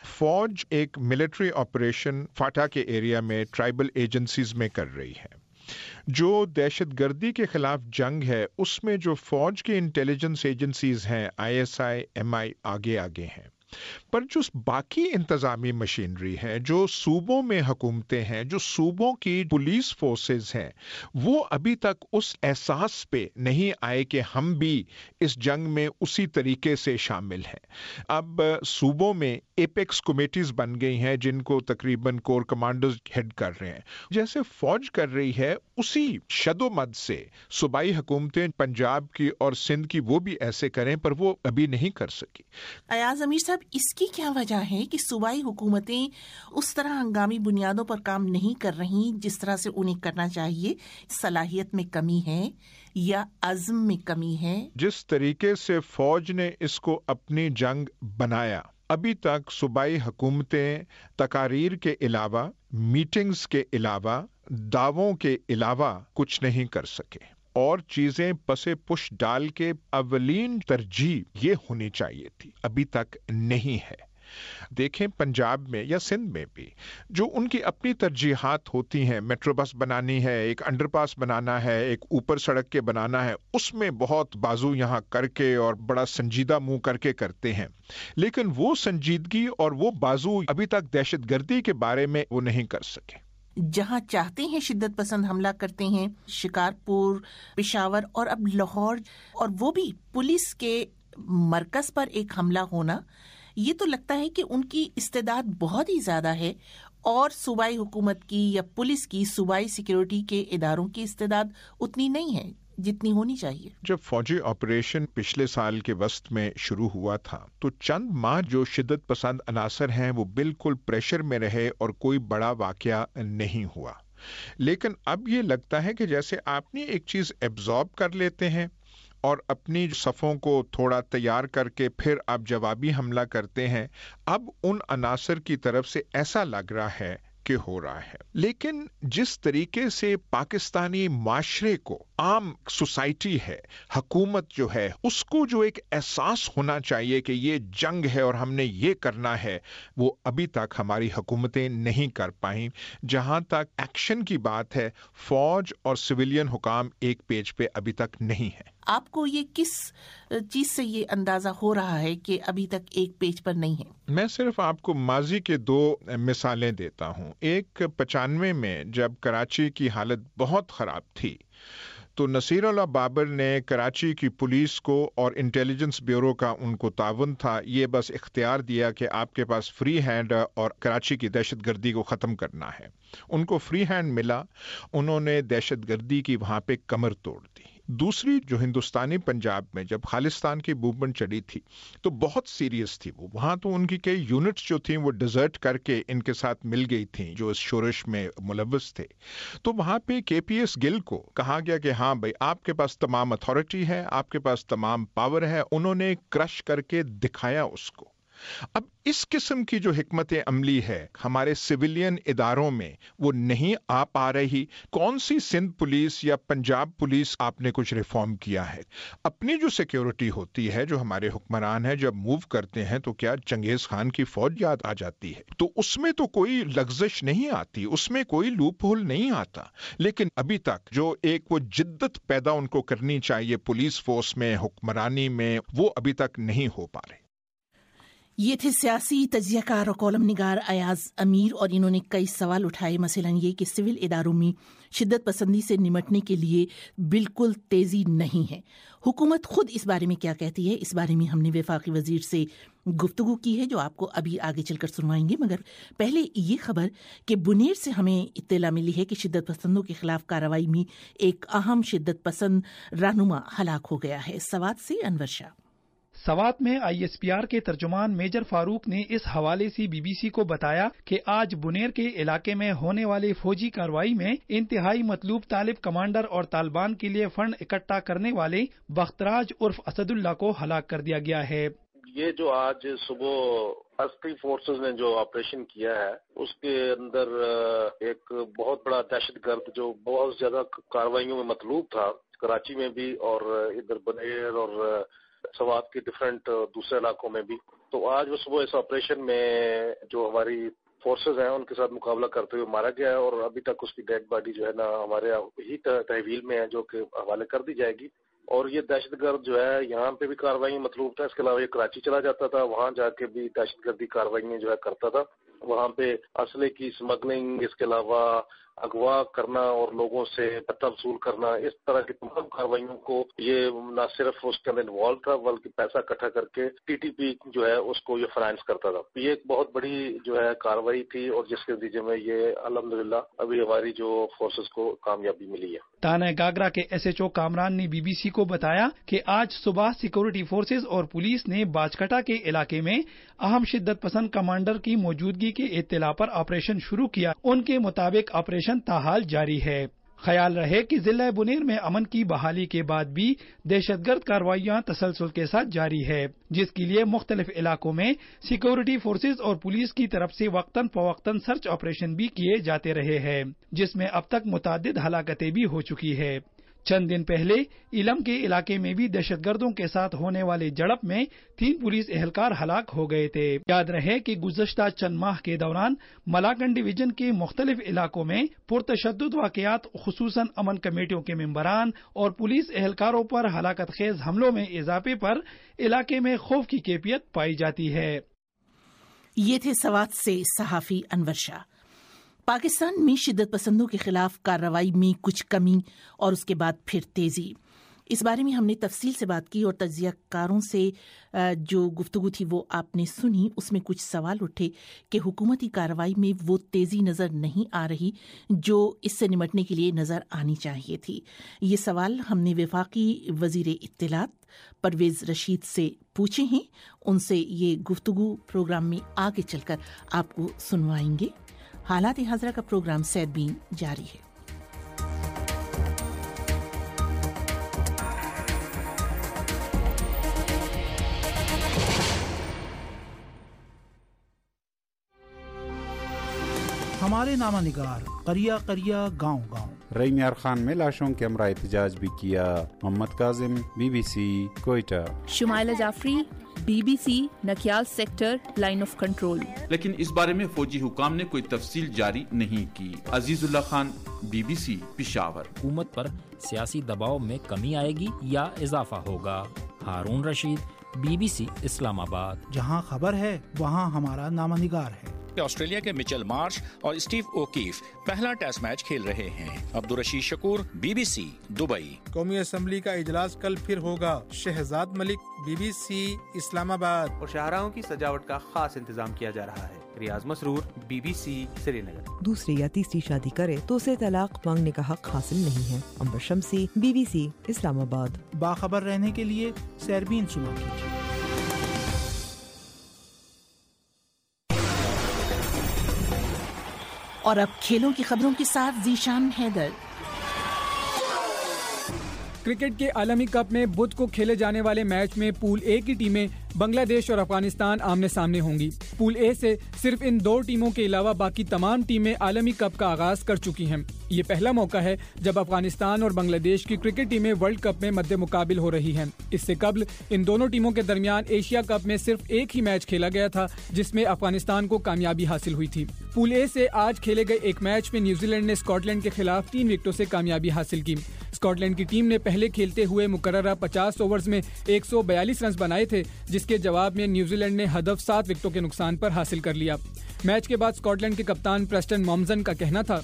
فوج ایک ملٹری آپریشن فاٹا کے ایریا میں ٹرائبل ایجنسیز میں کر رہی ہے، جو دہشت گردی کے خلاف جنگ ہے اس میں جو فوج کے انٹیلیجنس ایجنسیز ہیں، آئی ایس آئی، ایم آئی آگے آگے ہیں، پر جو باقی انتظامی مشینری ہے، جو صوبوں میں حکومتیں ہیں، جو صوبوں کی پولیس فورسز ہیں، وہ ابھی تک اس احساس پہ نہیں آئے کہ ہم بھی اس جنگ میں اسی طریقے سے شامل ہیں۔ اب صوبوں میں ایپیکس کمیٹیز بن گئی ہیں جن کو تقریباً کور کمانڈرز ہیڈ کر رہے ہیں، جیسے فوج کر رہی ہے اسی شد و مد سے صوبائی حکومتیں پنجاب کی اور سندھ کی وہ بھی ایسے کریں، پر وہ ابھی نہیں کر سکی۔ ایاز ضمیر صاحب، اس کی کیا وجہ ہے کہ صوبائی حکومتیں اس طرح ہنگامی بنیادوں پر کام نہیں کر رہی جس طرح سے انہیں کرنا چاہیے؟ صلاحیت میں کمی ہے یا عزم میں کمی ہے؟ جس طریقے سے فوج نے اس کو اپنی جنگ بنایا، ابھی تک صوبائی حکومتیں تقاریر کے علاوہ، میٹنگز کے علاوہ، دعووں کے علاوہ کچھ نہیں کر سکے، اور چیزیں پسے پش ڈال کے اولین ترجیح یہ ہونی چاہیے تھی، ابھی تک نہیں ہے۔ देखें पंजाब में या सिंध में भी जो उनकी अपनी तरजीहात होती हैं, मेट्रो बस बनानी है, एक अंडरपास बनाना है, एक ऊपर सड़क के बनाना है, उसमें बहुत बाजू यहाँ करके और बड़ा संजीदा मुंह करके करते हैं, लेकिन वो संजीदगी और वो बाजू अभी तक दहशतगर्दी के बारे में वो नहीं कर सके। जहां चाहते हैं शिद्दत पसंद हमला करते हैं, शिकारपुर, पेशावर और अब लाहौर, और वो भी पुलिस के मरकज पर एक हमला होना, ये तो लगता है कि उनकी इस्तेदाद बहुत ही ज्यादा है और सूबाई हुकूमत की या पुलिस की, सूबाई सिक्योरिटी के इदारों की इस्तेदाद उतनी नहीं है जितनी होनी चाहिए। जब फौजी ऑपरेशन पिछले साल के वस्त में शुरू हुआ था तो चंद माह जो शिद्दत पसंद अनासर हैं वो बिल्कुल प्रेशर में रहे और कोई बड़ा वाकया नहीं हुआ। लेकिन अब ये लगता है कि जैसे आपने एक चीज एब्जॉर्ब कर लेते हैं और अपनी सफ़ों को थोड़ा तैयार करके फिर आप जवाबी हमला करते हैं, अब उन अनासर की तरफ से ऐसा लग रहा है कि हो रहा है। लेकिन जिस तरीके से पाकिस्तानी माशरे को, आम सोसाइटी है, हुकूमत जो है, उसको जो एक एहसास होना चाहिए कि ये जंग है और हमने ये करना है, वो अभी तक हमारी हुकूमतें नहीं कर पाई। जहां तक एक्शन की बात है, फौज और सिविलियन हुकाम एक पेज पे अभी तक नहीं है। आपको ये किस चीज से ये अंदाजा हो रहा है कि अभी तक एक पेज पर नहीं है? मैं सिर्फ आपको माजी के दो मिसालें देता हूं। एक पचानवे में जब कराची की हालत बहुत खराब थी तो नसीरुल्लाह बाबर ने कराची की पुलिस को, और इंटेलिजेंस ब्यूरो का उनको तावन था, ये बस इख्तियार दिया कि आपके पास फ्री हैंड और कराची की दहशतगर्दी को ख़त्म करना है। उनको फ्री हैंड मिला, उन्होंने दहशतगर्दी की वहाँ पे कमर तोड़ दी। दूसरी जो हिंदुस्तानी पंजाब में जब खालिस्तान की मूवमेंट चली थी तो बहुत सीरियस थी वो। वहाँ तो उनकी कई यूनिट्स जो थी वो डिजर्ट करके इनके साथ मिल गई थी जो इस शोरश में मुलव्वस थे। तो वहाँ पे के पी एस गिल को कहा गया कि हाँ भाई, आपके पास तमाम अथॉरिटी है, आपके पास तमाम पावर है। उन्होंने क्रश करके दिखाया उसको। अब इस किस्म की जो हिकमत अमली है हमारे सिविलियन इदारों में वो नहीं आ पा रही। कौन सी सिंध पुलिस या पंजाब पुलिस आपने कुछ रिफॉर्म किया है? अपनी जो सिक्योरिटी होती है, जो हमारे हुक्मरान है जब मूव करते हैं तो क्या चंगेज खान की फौज याद आ जाती है? तो उसमें तो कोई लग्जश नहीं आती, उसमें कोई लूप होल नहीं आता। लेकिन अभी तक जो एक वो जिद्दत पैदा उनको करनी चाहिए पुलिस फोर्स में, हुक्मरानी में, वो अभी तक नहीं हो पा रही। ये थे सियासी तजियाकार और कॉलम निगार अयाज अमीर, और इन्होंने कई सवाल उठाए, मसलन ये कि सिविल इदारों में शिद्दत पसंदी से निमटने के लिए बिल्कुल तेजी नहीं है। हुकूमत खुद इस बारे में क्या कहती है, इस बारे में हमने वफाकी वजीर से गुफ्तगू की है जो आपको अभी आगे चलकर सुनवाएंगे। मगर पहले ये खबर कि बुनेर से हमें इत्तला मिली है कि शिद्दत पसंदों के खिलाफ कार्रवाई में एक अहम शिद्दत पसंद रहनुमा हलाक हो गया है। सवात से अनवर शाह। सवात में आई एस पी आर के तर्जुमान मेजर फारूक ने इस हवाले से बी बी सी को बताया कि आज बुनेर के इलाके में होने वाले फौजी कार्रवाई में इंतहाई मतलूब तालिब कमांडर और तालिबान के लिए फंड इकट्ठा करने वाले बख्तराज उर्फ असदुल्ला को हलाक कर दिया गया है। ये जो आज सुबह अस्करी फोर्सेस ने जो ऑपरेशन किया है उसके अंदर एक बहुत बड़ा दहशतगर्द जो बहुत ज्यादा कार्रवाइयों में मतलूब था, कराची में भी और इधर बुनेर और सवात के डिफरेंट दूसरे इलाकों में भी। तो आज वो सुबह इस ऑपरेशन में जो हमारी फोर्सेस हैं उनके साथ मुकाबला करते हुए मारा गया है और अभी तक उसकी डेड बॉडी जो है ना हमारे ही तहवील में है जो कि हवाले कर दी जाएगी। और ये दहशतगर्द जो है यहाँ पे भी कार्रवाई मतलूब था, इसके अलावा ये कराची चला जाता था, वहाँ जाके भी दहशतगर्दी कार्रवाई जो है करता था। वहाँ पे असले की स्मगलिंग, इसके अलावा अगवा करना और लोगों से पत्ता वसूल करना, इस तरह की तमाम कार्रवाइयों को ये न सिर्फ उसके अंदर इन्वॉल्व था बल्कि पैसा इकट्ठा करके टी टी पी जो है उसको ये फाइनेंस करता था। ये एक बहुत बड़ी जो है कार्रवाई थी और जिसके नतीजे में ये अल्हम्दुलिल्लाह अभी हमारी जो फोर्सेस को कामयाबी मिली है। थाना गागरा के एस एच ओ कामरान ने बी बी सी को बताया कि आज सुबह सिक्योरिटी फोर्सेस और पुलिस ने बाजकटा के इलाके में अहम शिद्दत पसंद कमांडर की मौजूदगी के इत्तला पर ऑपरेशन शुरू किया। उनके मुताबिक ऑपरेशन ताहाल जारी है। ख्याल रहे कि जिला बुनेर में अमन की बहाली के बाद भी दहशतगर्द कार्रवाइयां तसलसल के साथ जारी है, जिसके लिए मुख्तलिफ इलाकों में सिक्योरिटी फोर्सेज और पुलिस की तरफ से वक्तन फवक्तन सर्च ऑपरेशन भी किए जाते रहे हैं, जिसमें अब तक मुतादिद हलाकतें भी हो चुकी है। चंद दिन पहले इलम के इलाके में भी दहशतगर्दों के साथ होने वाले झड़प में तीन पुलिस एहलकार हलाक हो गए थे। याद रहे कि गुज़श्ता चंद माह के दौरान मलाकन डिवीजन के मुख्तलिफ इलाकों में पुरतशद्दुद वाक़यात, खुसूसन अमन कमेटियों के मेंबरान और पुलिस एहलकारों पर हलाकत खेज हमलों में इजाफे पर इलाके में खौफ की कैफियत पाई जाती है। ये थे सवात से सहाफ़ी अनवर शाह। पाकिस्तान में शिद्दत पसंदों के खिलाफ कार्रवाई में कुछ कमी और उसके बाद फिर तेजी, इस बारे में हमने तफसील से बात की और तज्ज़ियाकारों से जो गुफ्तगू थी वो आपने सुनी। उसमें कुछ सवाल उठे कि हुकूमती कार्रवाई में वो तेज़ी नज़र नहीं आ रही जो इससे निमटने के लिए नज़र आनी चाहिए थी। ये सवाल हमने वफाकी वज़ीर इत्तलात परवेज़ रशीद से पूछे हैं। उनसे ये गुफ्तगू प्रोग्राम में आगे चलकर आपको सुनवाएंगे। हालात हाज़रा का प्रोग्राम सैरबीन जारी है। हमारे नामा निगार करिया करिया गांव गांव। रईम यार खान में लाशों के हमरा एहतजाज भी किया। Muhammad Kazim, BBC Quetta. Shumaila Jafri, BBC Nakyal sector, line of control. लेकिन इस बारे में फौजी हुकाम ने कोई तफसील जारी नहीं की। अजीजुल्लाह खान, बीबीसी पिशावर। हुकूमत पर सियासी दबाव में कमी आएगी या इजाफा होगा? हारून रशीद, बीबीसी इस्लामाबाद। जहां खबर है वहां हमारा नामा निगार है। ऑस्ट्रेलिया के मिचेल मार्श और स्टीव ओकीफ पहला टेस्ट मैच खेल रहे हैं। Abdul Rashid Shakoor, BBC Dubai. कौमी असम्बली का इजलास कल फिर होगा। शहजाद मलिक, बीबीसी इस्लामाबाद। और शाहराहों की सजावट का खास इंतजाम किया जा रहा है। रियाज मसरूर, बीबीसी श्रीनगर। दूसरी या तीसरी शादी करे तो उसे तलाक मांगने का हक हासिल नहीं है। अंबर शम्सी, बीबीसी इस्लामाबाद। बाखबर रहने के लिए सैरबीन सुना कीजिए। और अब खेलों की खबरों के साथ जीशान हैदर। क्रिकेट के आलमी कप में बुध को खेले जाने वाले मैच में पूल ए की टीमें बांग्लादेश और अफगानिस्तान आमने सामने होंगी। पूल ए से सिर्फ इन दो टीमों के अलावा बाकी तमाम टीमें आलमी कप का आगाज कर चुकी हैं। ये पहला मौका है जब अफगानिस्तान और बांग्लादेश की क्रिकेट टीमें वर्ल्ड कप में मद्दे मुकाबिल हो रही हैं। इससे कबल इन दोनों टीमों के दरमियान एशिया कप में सिर्फ एक ही मैच खेला गया था जिसमें अफगानिस्तान को कामयाबी हासिल हुई थी। पूल ए से आज खेले गए एक मैच में न्यूजीलैंड ने स्कॉटलैंड के खिलाफ तीन विकेटों से कामयाबी हासिल की। स्कॉटलैंड की टीम ने पहले खेलते हुए मुकर्ररा पचास ओवर्स में एक सौ बयालीस रन बनाए थे, जिसके जवाब में न्यूजीलैंड ने हदफ सात विकेटों के नुकसान पर हासिल कर लिया। मैच के बाद स्कॉटलैंड के कप्तान प्रेस्टन मॉम्सन का कहना था,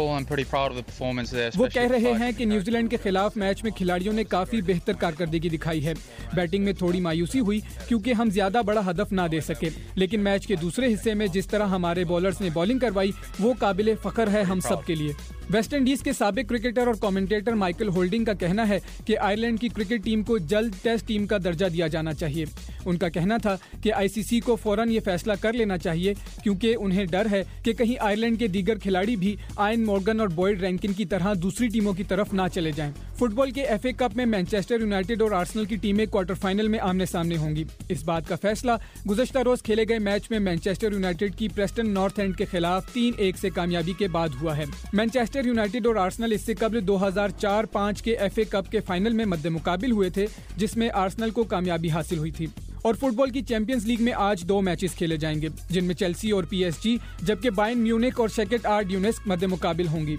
वो कह रहे हैं कि न्यूजीलैंड के खिलाफ मैच में खिलाड़ियों ने काफी बेहतर कारकर्दगी दिखाई है। बैटिंग में थोड़ी मायूसी हुई क्योंकि हम ज्यादा बड़ा हदफ ना दे सके, लेकिन मैच के दूसरे हिस्से में जिस तरह हमारे बॉलर्स ने बॉलिंग करवाई वो काबिले फख्र है हम सब के लिए। वेस्ट इंडीज के साबिक क्रिकेटर और कमेंटेटर माइकल होल्डिंग का कहना है कि आयरलैंड की क्रिकेट टीम को जल्द टेस्ट टीम का दर्जा दिया जाना चाहिए। उनका कहना था कि आईसीसी को फौरन ये फैसला कर लेना चाहिए क्योंकि उन्हें डर है कि कहीं आयरलैंड के दीगर खिलाड़ी भी आयन मॉर्गन और बॉयड रैंकिन की तरह दूसरी टीमों की तरफ ना चले जाएं। फुटबॉल के एफए कप में मैनचेस्टर यूनाइटेड और आर्सेनल की टीमें क्वार्टर फाइनल में आमने सामने होंगी। इस बात का फैसला गुज़श्ता रोज खेले गए मैच में मैनचेस्टर यूनाइटेड की प्रेस्टन नॉर्थ एंड के खिलाफ तीन एक से कामयाबी के बाद हुआ है। मैनचेस्टर यूनाइटेड और आर्सेनल इससे कबल दो हज़ार चार पाँच के एफए कप के फाइनल में मद्दे मुकाबिल हुए थे, जिसमें आर्सेनल को कामयाबी हासिल हुई थी। और फुटबॉल की चैंपियंस लीग में आज दो मैचेस खेले जाएंगे, जिनमें चेल्सी और पीएसजी, जबकि बायर्न म्यूनिख और शेकेट आर ड्यूनेस्क मद्दे मुकाबिल होंगी।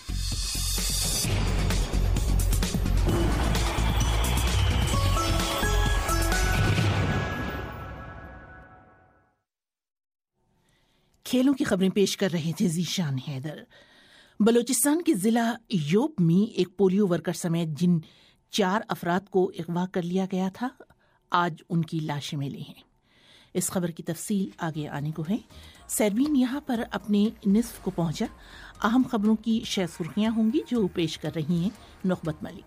खेलों की खबरें पेश कर रहे थे जीशान हैदर। बलूचिस्तान के जिला योब में एक पोलियो वर्कर समेत जिन चार अफराद को अगवा कर लिया गया था, आज उनकी लाशें मिली हैं। इस खबर की तफसील आगे आने को है। सैरबीन यहाँ पर अपने निस्फ को पहुंचा। अहम खबरों की शह सुर्खियाँ होंगी जो पेश कर रही हैं नुखबत मलिक।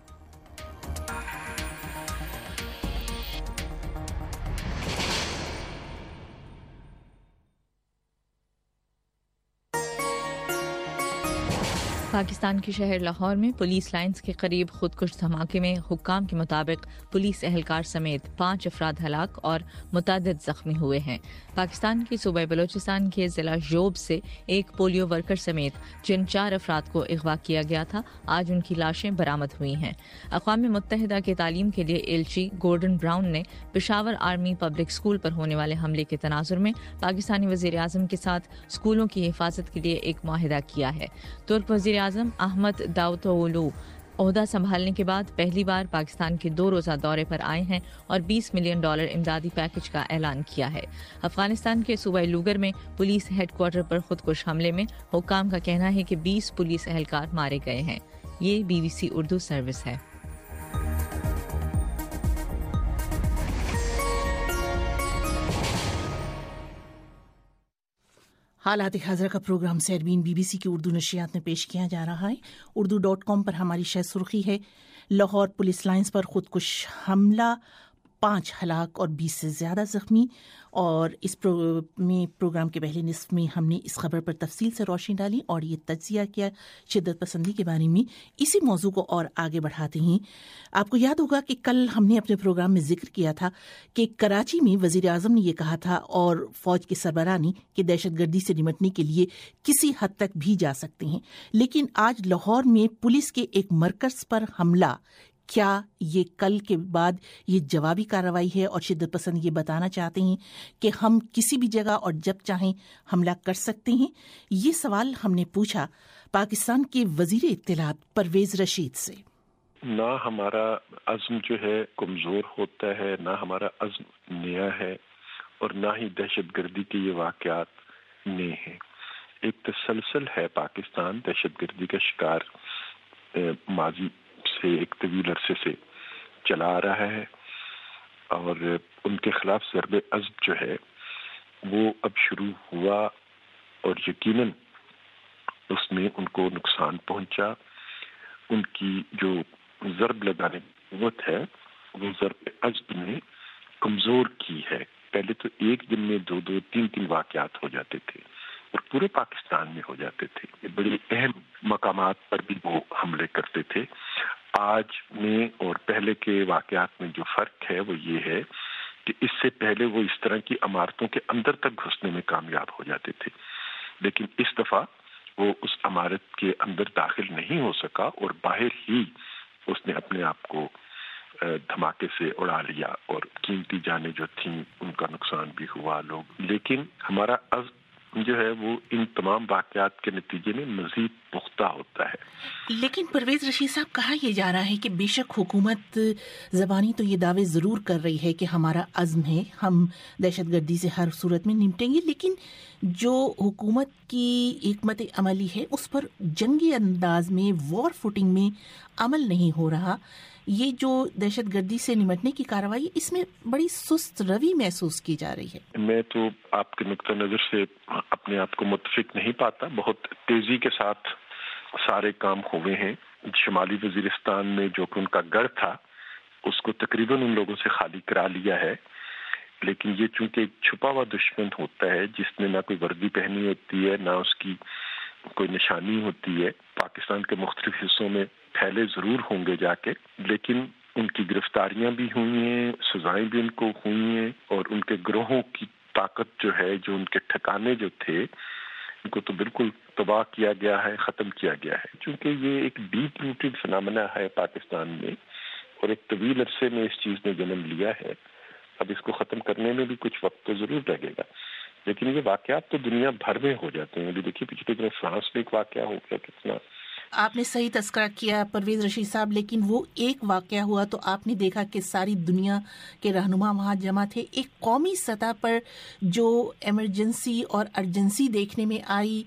پاکستان کے شہر لاہور میں پولیس لائنز کے قریب خودکش دھماکے میں حکام کے مطابق پولیس اہلکار سمیت پانچ افراد ہلاک اور متعدد زخمی ہوئے ہیں۔ پاکستان کے صوبہ بلوچستان کے ضلع جوب سے ایک پولیو ورکر سمیت جن چار افراد کو اغوا کیا گیا تھا، آج ان کی لاشیں برآمد ہوئی ہیں۔ اقوام متحدہ کے تعلیم کے لیے ایلچی گورڈن براؤن نے پشاور آرمی پبلک اسکول پر ہونے والے حملے کے تناظر میں پاکستانی وزیر اعظم کے ساتھ اسکولوں کی حفاظت کے لیے ایک معاہدہ کیا ہے۔ ترک وزیر اعظم احمد داوطولو عہدہ سنبھالنے کے بعد پہلی بار پاکستان کے دو روزہ دورے پر آئے ہیں اور بیس ملین ڈالر امدادی پیکج کا اعلان کیا ہے۔ افغانستان کے صوبہ لوگر میں پولیس ہیڈ کوارٹر پر خودکش حملے میں حکام کا کہنا ہے کہ بیس پولیس اہلکار مارے گئے ہیں۔ یہ B B C Urdu service ہے۔ حالات حاضرہ کا programme Sairbeen B B C کی اردو نشریات میں پیش کیا جا رہا ہے۔ اردو ڈاٹ کام پر ہماری شہ سرخی ہے، لاہور پولیس لائنز پر خودکش حملہ، پانچ ہلاک اور بیس سے زیادہ زخمی۔ اور اس پرو میں پروگرام کے پہلے نصف میں ہم نے اس خبر پر تفصیل سے روشنی ڈالی اور یہ تجزیہ کیا شدت پسندی کے بارے میں۔ اسی موضوع کو اور آگے بڑھاتے ہیں، آپ کو یاد ہوگا کہ کل ہم نے اپنے پروگرام میں ذکر کیا تھا کہ کراچی میں وزیر اعظم نے یہ کہا تھا اور فوج کے سربراہ نے کہ دہشت گردی سے نمٹنے کے لیے کسی حد تک بھی جا سکتے ہیں، لیکن آج لاہور میں پولیس کے ایک مرکز پر حملہ، کیا یہ کل کے بعد یہ جوابی کارروائی ہے؟ اور شدت پسند یہ بتانا چاہتے ہیں کہ ہم کسی بھی جگہ اور جب چاہیں حملہ کر سکتے ہیں؟ یہ سوال ہم نے پوچھا پاکستان کے وزیر اطلاعات پرویز رشید سے۔ نہ ہمارا عزم جو ہے کمزور ہوتا ہے، نہ ہمارا عزم نیا ہے، اور نہ ہی دہشت گردی کے یہ واقعات نئے ہیں۔ ایک تسلسل ہے پاکستان دہشت گردی کا شکار ماضی سے ایک طویل عرصے سے چلا آ رہا ہے، اور ان کے خلاف ضرب عزم جو ہے وہ اب شروع ہوا، اور یقیناً اس میں ان کو نقصان پہنچا۔ ان کی جو ضرب لگانے کی قوت ہے وہ ضرب عزم نے کمزور کی ہے۔ پہلے تو ایک دن میں دو دو تین تین واقعات ہو جاتے تھے اور پورے پاکستان میں ہو جاتے تھے، بڑی اہم مقامات پر بھی وہ حملے کرتے تھے۔ آج میں اور پہلے کے واقعات میں جو فرق ہے وہ یہ ہے کہ اس سے پہلے وہ اس طرح کی عمارتوں کے اندر تک گھسنے میں کامیاب ہو جاتے تھے، لیکن اس دفعہ وہ اس عمارت کے اندر داخل نہیں ہو سکا اور باہر ہی اس نے اپنے آپ کو دھماکے سے اڑا لیا، اور قیمتی جانیں جو تھیں ان کا نقصان بھی ہوا لوگ۔ لیکن ہمارا عزم جو ہے وہ ان تمام واقعات کے نتیجے میں مزید پختہ ہوتا ہے۔ لیکن پرویز رشید صاحب، کہا یہ جا رہا ہے کہ بے شک حکومت زبانی تو یہ دعوے ضرور کر رہی ہے کہ ہمارا عزم ہے، ہم دہشت گردی سے ہر صورت میں نمٹیں گے، لیکن جو حکومت کی حکمت عملی ہے اس پر جنگی انداز میں وار فوٹنگ میں عمل نہیں ہو رہا۔ یہ جو دہشت گردی سے نمٹنے کی کارروائی، اس میں بڑی سست روی محسوس کی جا رہی ہے۔ میں تو آپ کے نقطہ نظر سے اپنے آپ کو متفق نہیں پاتا۔ بہت تیزی کے ساتھ سارے کام ہوئے ہیں۔ شمالی وزیرستان میں جو کہ ان کا گڑھ تھا اس کو تقریباً ان لوگوں سے خالی کرا لیا ہے، لیکن یہ چونکہ ایک چھپا ہوا دشمن ہوتا ہے جس نے نہ کوئی وردی پہنی ہوتی ہے، نہ اس کی کوئی نشانی ہوتی ہے، پاکستان کے مختلف حصوں میں پھیلے ضرور ہوں گے جا کے، لیکن ان کی گرفتاریاں بھی ہوئی ہیں، سزائیں بھی ان کو ہوئی ہیں، اور ان کے گروہوں کی طاقت جو ہے، جو ان کے ٹھکانے جو تھے، ان کو تو بالکل تباہ کیا گیا ہے، ختم کیا گیا ہے۔ چونکہ یہ ایک ڈیپ روٹڈ فنامنا ہے پاکستان میں، اور ایک طویل عرصے میں اس چیز نے جنم لیا ہے۔ اب اس کو ختم کرنے میں بھی کچھ وقت تو ضرور لگے گا، لیکن یہ واقعات تو دنیا بھر میں ہو جاتے ہیں۔ ابھی دیکھیے پچھلے دنوں فرانس میں ایک واقعہ ہو گیا، کتنا آپ نے صحیح تذکرہ کیا پرویز رشید صاحب، لیکن وہ ایک واقعہ ہوا تو آپ نے دیکھا کہ ساری دنیا کے رہنما وہاں جمع تھے۔ ایک قومی سطح پر جو ایمرجنسی اور ارجنسی دیکھنے میں آئی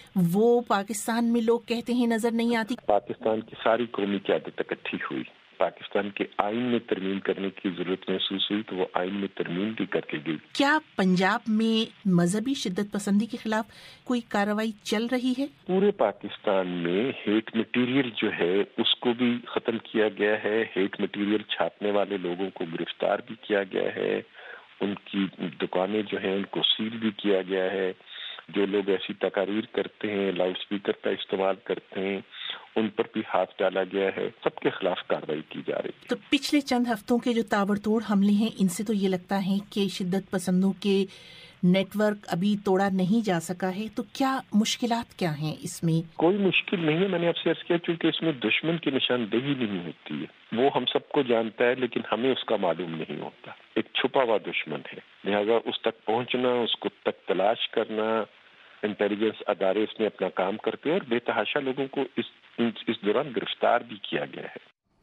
وہ پاکستان میں لوگ کہتے ہیں نظر نہیں آتی۔ پاکستان کی ساری قومی قیادت اکٹھی ہوئی، پاکستان کے آئین میں ترمیم کرنے کی ضرورت محسوس ہوئی تو وہ آئین میں ترمیم بھی کر کے گئی۔ کیا پنجاب میں مذہبی شدت پسندی کے خلاف کوئی کارروائی چل رہی ہے؟ پورے پاکستان میں ہیٹ مٹیریل جو ہے اس کو بھی ختم کیا گیا ہے، ہیٹ مٹیریل چھاپنے والے لوگوں کو گرفتار بھی کیا گیا ہے، ان کی دکانیں جو ہیں ان کو سیل بھی کیا گیا ہے، جو لوگ ایسی تقاریر کرتے ہیں، لاؤڈ اسپیکر کا استعمال کرتے ہیں، ان پر بھی ہاتھ ڈالا گیا ہے. سب کے خلاف کارروائی کی جا رہی ہے. تو پچھلے چند ہفتوں کے جو تابڑ توڑ حملے ہیں، ان سے تو یہ لگتا ہے کہ شدت پسندوں کے نیٹ ورک ابھی توڑا نہیں جا سکا ہے. تو کیا مشکلات کیا ہیں اس میں؟ کوئی مشکل نہیں ہے، میں نے آپ سے عرض کیا، چونکہ اس میں دشمن کی نشاندہی نہیں ہوتی ہے. وہ ہم سب کو جانتا ہے لیکن ہمیں اس کا معلوم نہیں ہوتا. ایک چھپا ہوا دشمن ہے، لہذا اس تک پہنچنا، اس کو تک تلاش کرنا، انٹیلیجنس ادارے اس میں اپنا کام کرتے ہیں اور بے تحاشا لوگوں کو اس اس دوران گرفتار بھی کیا گیا ہے.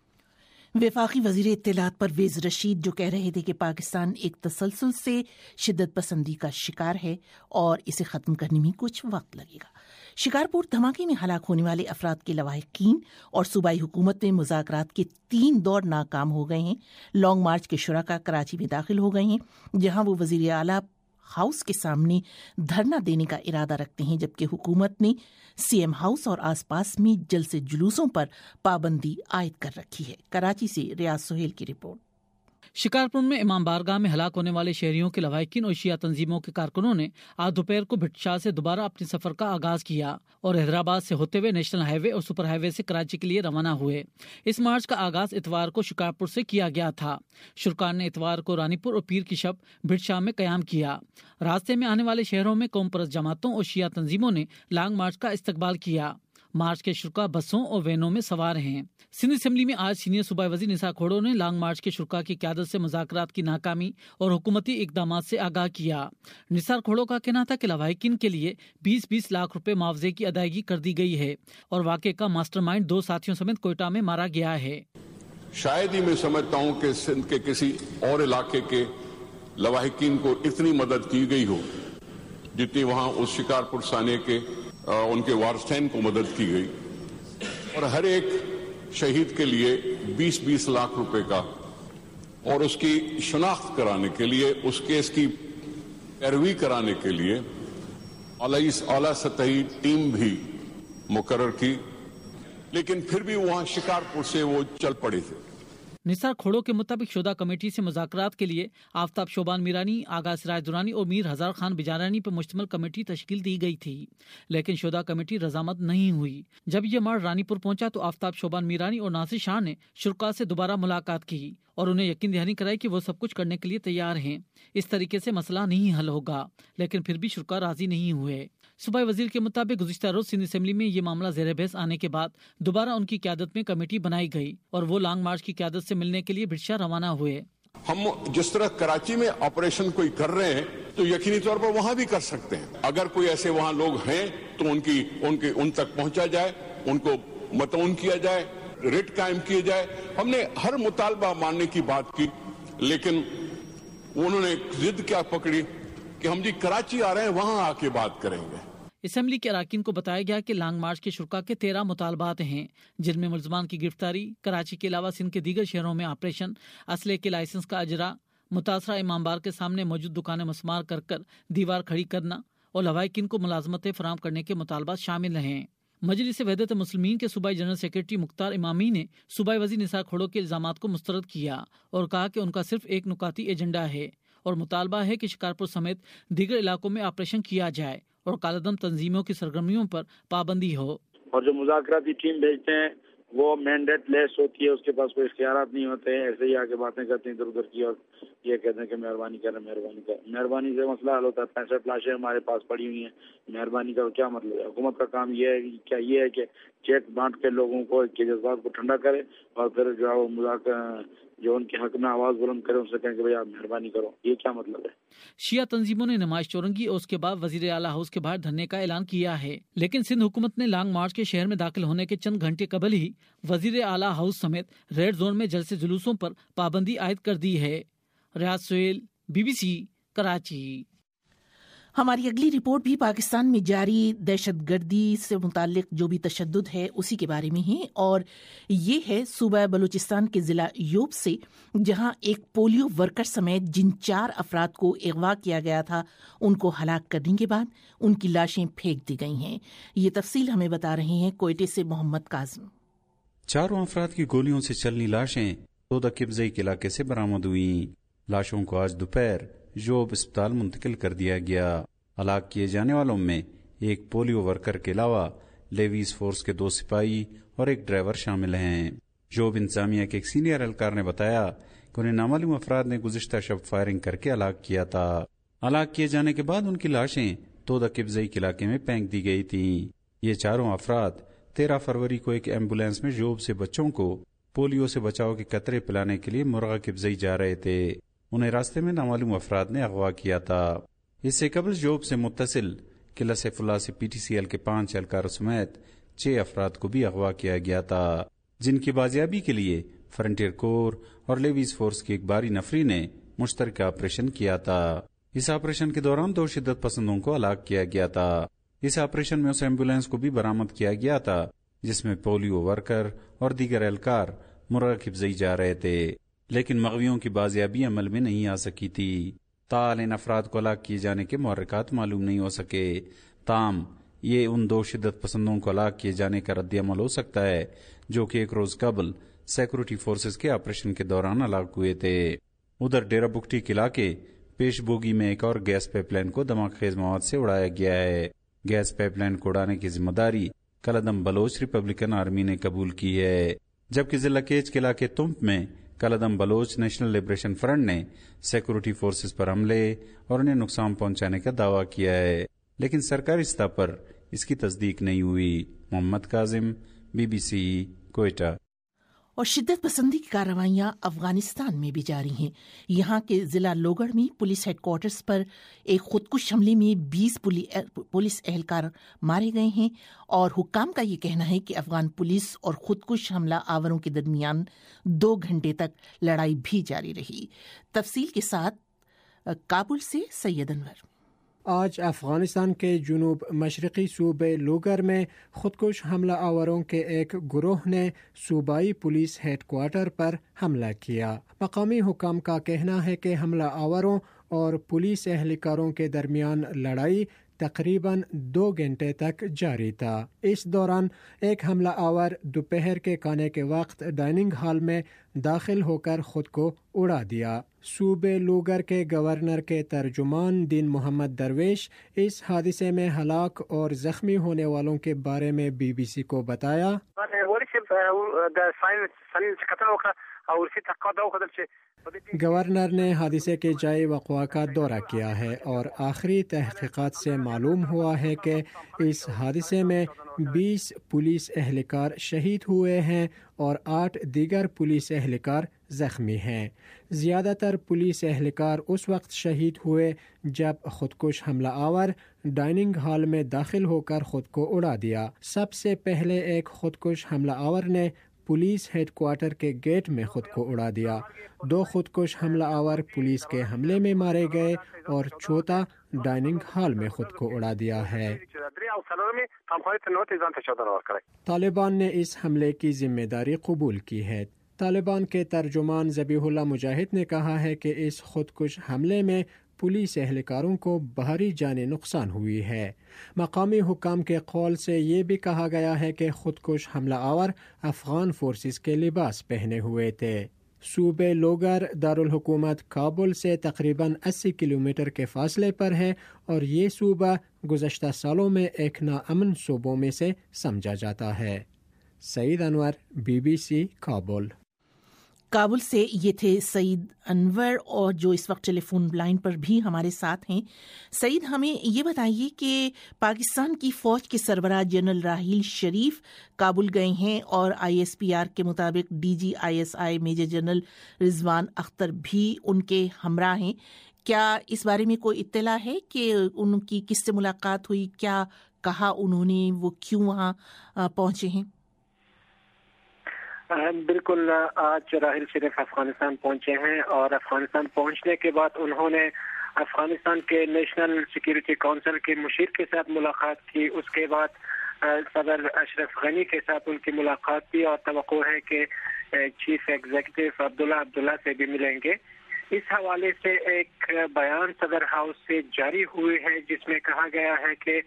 وفاقی وزیر اطلاعات پرویز رشید جو کہہ رہے تھے کہ پاکستان ایک تسلسل سے شدت پسندی کا شکار ہے اور اسے ختم کرنے میں کچھ وقت لگے گا. شکارپور دھماکے میں ہلاک ہونے والے افراد کے لواحقین اور صوبائی حکومت میں مذاکرات کے تین دور ناکام ہو گئے ہیں. لانگ مارچ کے شرکاء کراچی میں داخل ہو گئے ہیں، جہاں وہ وزیر اعلیٰ ہاؤس کے سامنے دھرنا دینے کا ارادہ رکھتے ہیں، جبکہ حکومت نے سی ایم ہاؤس اور آس پاس میں جلسے جلوسوں پر پابندی عائد کر رکھی ہے. کراچی سے ریاض سہیل کی رپورٹ. شکارپور میں امام بارگاہ میں ہلاک ہونے والے شہریوں کے لواحقین اور شیعہ تنظیموں کے کارکنوں نے آج دوپہر کو بھٹ شاہ سے دوبارہ اپنے سفر کا آغاز کیا اور حیدرآباد سے ہوتے ہوئے نیشنل ہائی وے اور سپر ہائی وے سے کراچی کے لیے روانہ ہوئے. اس مارچ کا آغاز اتوار کو شکارپور سے کیا گیا تھا. شرکاء نے اتوار کو رانی پور اور پیر کی شب بھٹ شاہ میں قیام کیا. راستے میں آنے والے شہروں میں قوم پرست جماعتوں اور شیعہ تنظیموں نے لانگ مارچ کا استقبال کیا. مارچ کے شرکاء بسوں اور وینوں میں سوار ہیں. سندھ اسمبلی میں آج سینئر صوبائی وزیر نثار کھوڑو نے لانگ مارچ کے شرکاء کی قیادت سے مذاکرات کی ناکامی اور حکومتی اقدامات سے آگاہ کیا. نثار کھوڑو کا کہنا تھا کہ لواحقین کے لیے بیس بیس لاکھ روپے معاوضے کی ادائیگی کر دی گئی ہے اور واقعے کا ماسٹر مائنڈ دو ساتھیوں سمیت کوئٹہ میں مارا گیا ہے. شاید ہی میں سمجھتا ہوں کہ سندھ کے کسی اور علاقے کے لواحقین کو اتنی مدد کی گئی ہو جتنی وہاں اس شکارپور سانے کے ان کے وارثین کو مدد کی گئی، اور ہر ایک شہید کے لیے بیس بیس لاکھ روپے کا اور اس کی شناخت کرانے کے لیے، اس کیس کی پیروی کرانے کے لیے اعلیٰ سطحی ٹیم بھی مقرر کی، لیکن پھر بھی وہاں شکارپور سے وہ چل پڑے تھے. نثار کھوڑو کے مطابق شدہ کمیٹی سے مذاکرات کے لیے آفتاب شوبان میرانی، آغا سراج دورانی اور میر ہزار خان بجارانی پر مشتمل کمیٹی تشکیل دی گئی تھی، لیکن شدہ کمیٹی رضامند نہیں ہوئی. جب یہ مارچ رانی پور پہنچا تو آفتاب شوبان میرانی اور ناصر شاہ نے شرکاء سے دوبارہ ملاقات کی اور انہیں یقین دہانی کرائی کہ وہ سب کچھ کرنے کے لیے تیار ہیں. اس طریقے سے مسئلہ نہیں حل ہوگا، لیکن پھر بھی شرکاء راضی نہیں ہوئے. صوبائی وزیر کے مطابق گزشتہ روز سندھ اسمبلی میں یہ معاملہ زیر بحث آنے کے بعد دوبارہ ان کی قیادت میں کمیٹی بنائی گئی اور وہ لانگ مارچ کی قیادت سے ملنے کے لیے بھٹ شاہ روانہ ہوئے. ہم جس طرح کراچی میں آپریشن کوئی کر رہے ہیں تو یقینی طور پر وہاں بھی کر سکتے ہیں. اگر کوئی ایسے وہاں لوگ ہیں تو ان کی ان کی ان تک پہنچا جائے، ان کو متعون کیا جائے، ریٹ قائم کیے جائے. ہم نے ہر مطالبہ ماننے کی بات کی، لیکن انہوں نے ضد کیا پکڑی کہ ہم جی کراچی آ رہے ہیں، وہاں آ کے بات کریں گے. اسمبلی کے اراکین کو بتایا گیا کہ لانگ مارچ کے شرکاء کے تیرہ مطالبات ہیں، جن میں ملزمان کی گرفتاری، کراچی کے علاوہ سندھ کے دیگر شہروں میں آپریشن، اسلحے کے لائسنس کا اجرا، متاثرہ امام بار کے سامنے موجود دکانیں مسمار کر کر دیوار کھڑی کرنا اور لواحقین کو ملازمتیں فراہم کرنے کے مطالبات شامل ہیں. مجلس وحدت مسلمین کے صوبائی جنرل سیکرٹری مختار امامی نے صوبائی وزیر نثار کھوڑو کے الزامات کو مسترد کیا اور کہا کہ ان کا صرف ایک نکاتی ایجنڈا ہے اور مطالبہ ہے کہ شکارپور سمیت دیگر علاقوں میں آپریشن کیا جائے اور کالعدم تنظیموں کی سرگرمیوں پر پابندی ہو. اور جو مذاکراتی ٹیم بھیجتے ہیں وہ مینڈیٹ لیس ہوتی ہے، اس کے پاس کوئی اختیارات نہیں ہوتے ہیں، ایسے ہی آ کے باتیں کرتے ہیں ادھر ادھر کی اور یہ کہتے ہیں کہ مہربانی کریں مہربانی کریں. مہربانی سے مسئلہ حل ہوتا ہے. پینسٹھ لاشیں ہمارے پاس پڑی ہوئی ہیں، مہربانی کا کیا مطلب ہے؟ حکومت کا کام یہ ہے کیا یہ ہے کہ چیک بانٹ کے لوگوں کو کے جذبات کو ٹھنڈا کرے اور پھر جو ہے وہ مذاکر جو ان کے حق میں آواز بلند کرے، ان سے کہیں کہ بھائی آپ مہربانی کرو. یہ کیا مطلب ہے؟ شیعہ تنظیموں نے نمائش چورنگی اور اس کے بعد وزیر اعلیٰ ہاؤس کے باہر دھرنے کا اعلان کیا ہے، لیکن سندھ حکومت نے لانگ مارچ کے شہر میں داخل ہونے کے چند گھنٹے قبل ہی وزیر اعلیٰ ہاؤس سمیت ریڈ زون میں جلسے جلوسوں پر پابندی عائد کر دی ہے. Riaz Sohail, B B C, Karachi. ہماری اگلی رپورٹ بھی پاکستان میں جاری دہشت گردی سے متعلق جو بھی تشدد ہے اسی کے بارے میں ہے، اور یہ ہے صوبہ بلوچستان کے ضلع یوب سے، جہاں ایک پولیو ورکر سمیت جن چار افراد کو اغوا کیا گیا تھا ان کو ہلاک کرنے کے بعد ان کی لاشیں پھینک دی گئی ہیں. یہ تفصیل ہمیں بتا رہے ہیں کوئٹے سے محمد کاظم. چاروں افراد کی گولیوں سے چلنی لاشیں سودا کبزئی کے علاقے سے برآمد ہوئیں. لاشوں کو آج دوپہر یوب اسپتال منتقل کر دیا گیا. हलाक किए जाने वालों में एक पोलियो वर्कर के अलावा लेवीज फोर्स के दो सिपाही और एक ड्राइवर शामिल हैं। जोब इंतजामिया के एक सीनियर एहलकार ने बताया कि उन्हें नामालूम अफराद ने गुज़िश्ता शब फायरिंग करके हलाक किया था। हलाक किए जाने के बाद उनकी लाशें तोदा किब्जई के इलाके में फेंक दी गई थीं। ये चारों अफराद तेरह फरवरी को एक एम्बुलेंस में जोब से बच्चों को पोलियो से बचाव के कतरे पिलाने के लिए मुर्गा किब्जई जा रहे थे। उन्हें रास्ते में नामालूम अफराद ने अगवा किया था। इससे कबल जोब से मुत्तसिल किला सैफुल्लाह से पीटीसीएल के पांच एहलकारों समेत छह अफराद को भी अगवा किया गया था, जिनकी बाजियाबी के लिए फ्रंटियर कोर और लेवीज फोर्स की एक बारी नफरी ने मुश्तरका ऑपरेशन किया था। इस ऑपरेशन के दौरान दो शिद्दत पसंदों को हलाक किया गया था। इस ऑपरेशन में उस एम्बुलेंस को भी बरामद किया गया था जिसमें पोलियो वर्कर और दीगर एहलकार मुर्गा खिब्जई जा रहे थे, लेकिन मगवियों की बाजियाबी अमल में नहीं आ सकी थी। ताल इन अफराद को हलाक किए जाने के मुहर्रिकात मालूम नहीं हो सके। ताम ये उन दो शिद्दत पसंदों को हलाक किए जाने का रद्द अमल हो सकता है जो कि एक रोज कबल सिक्योरिटी फोर्सेस के ऑपरेशन के दौरान हलाक हुए थे। उधर डेरा बुगटी के इलाके पेशबोगी में एक और गैस पाइपलाइन को धमाकेज मवाद से उड़ाया गया है। गैस पाइपलाइन को उड़ाने की जिम्मेदारी कलदम बलोच रिपब्लिकन आर्मी ने कबूल की है, जबकि जिला केच के इलाके तुम्प में कलदम बलोच नेशनल लिबरेशन फ्रंट ने सिक्योरिटी फोर्सेस पर हमले और उन्हें नुकसान पहुंचाने का दावा किया है, लेकिन सरकारी सतह पर इसकी तस्दीक नहीं हुई। मोहम्मद काजिम, बीबीसी, कोयटा। और शिद्दत पसंदी की कार्रवाइयां अफगानिस्तान में भी जारी हैं। यहाँ के जिला लोगड़ में पुलिस हेडक्वार्टर्स पर एक खुदकुश हमले में बीस पुलिस एहलकार मारे गए हैं और हुक्काम का ये कहना है कि अफगान पुलिस और खुदकुश हमला आवरों के दरमियान दो घंटे तक लड़ाई भी जारी रही। तफसील के साथ काबुल से सैयद अनवर। आज अफगानिस्तान के जुनूब मशरक़ी सूबे लोगर में खुदकुश हमला आवरों के एक गुरोह ने सूबाई पुलिस हेडक्वार्टर पर हमला किया। मकामी हुकाम का कहना है कि हमला आवरों और पुलिस एहलकारों के दरमियान लड़ाई तकरीबन दो घंटे तक जारी था। इस दौरान एक हमला आवर दोपहर के खाने के वक्त डाइनिंग हॉल में दाखिल होकर खुद को उड़ा दिया। सूबे लोगर के गवर्नर के तर्जुमान दिन मोहम्मद दरवेश इस हादसे में हलाक और जख्मी होने वालों के बारे में बीबीसी को बताया। गवर्नर ने हादसे के जाए वक़वा का दौरा किया है और आखिरी तहक़ीक़ात से मालूम हुआ है कि इस हादसे में बीस पुलिस एहलकार शहीद हुए हैं और आठ दीगर पुलिस एहलकार ज़ख्मी हैं। ज़्यादातर पुलिस एहलकार उस वक्त शहीद हुए जब खुदकुश हमला आवर डाइनिंग हॉल में दाखिल होकर खुद को उड़ा दिया। सबसे पहले एक खुदकुश हमला आवर ने पुलिस हेडक्वार्टर के गेट में खुद को उड़ा दिया। दो खुदकुश हमला आवर पुलिस के हमले में मारे गए और चौथा डाइनिंग हॉल में खुद को उड़ा दिया है। तालिबान ने इस हमले की जिम्मेदारी कबूल की है। तालिबान के तर्जुमान ज़बीहुल्लाह मुजाहिद ने कहा है कि इस खुदकुश हमले में पुलिस एहलकारों को बाहरी जाने नुकसान हुई है। मकामी हुकाम के कौल से ये भी कहा गया है कि खुदकुश हमला आवर अफगान फोर्सेस के लिबास पहने हुए थे। सूबे लोगर दारुल हुकूमत काबुल से तकरीबन अस्सी किलोमीटर के फासले पर है और ये सूबा गुज़श्ता सालों में एक नाअमन सूबों में से समझा जाता है। सईद अनवर, बीबीसी, काबुल। काबुल से ये थे सईद अनवर और जो इस वक्त टेलीफोन लाइन पर भी हमारे साथ हैं। सईद, हमें ये बताइए कि पाकिस्तान की फ़ौज के सरबराह जनरल राहील शरीफ काबुल गए हैं और आईएसपीआर के मुताबिक DG ISI major general Rizwan Akhtar भी उनके हमरा हैं। क्या इस बारे में कोई इत्तला है कि उनकी किससे मुलाकात हुई, क्या कहा उन्होंने, वो क्यों वहाँ पहुँचे हैं? बिल्कुल, आज राहिल शरीफ अफगानिस्तान पहुंचे हैं और अफगानिस्तान पहुंचने के बाद उन्होंने अफगानिस्तान के नेशनल सिक्योरिटी काउंसिल के मुशीर के साथ मुलाकात की। उसके बाद सदर अशरफ गनी के साथ उनकी मुलाकात की और तवक्को है कि चीफ एग्जीक्यूटिव अब्दुल्ला अब्दुल्ला से भी मिलेंगे। इस हवाले से एक बयान सदर हाउस से जारी हुए हैं जिसमें कहा गया है कि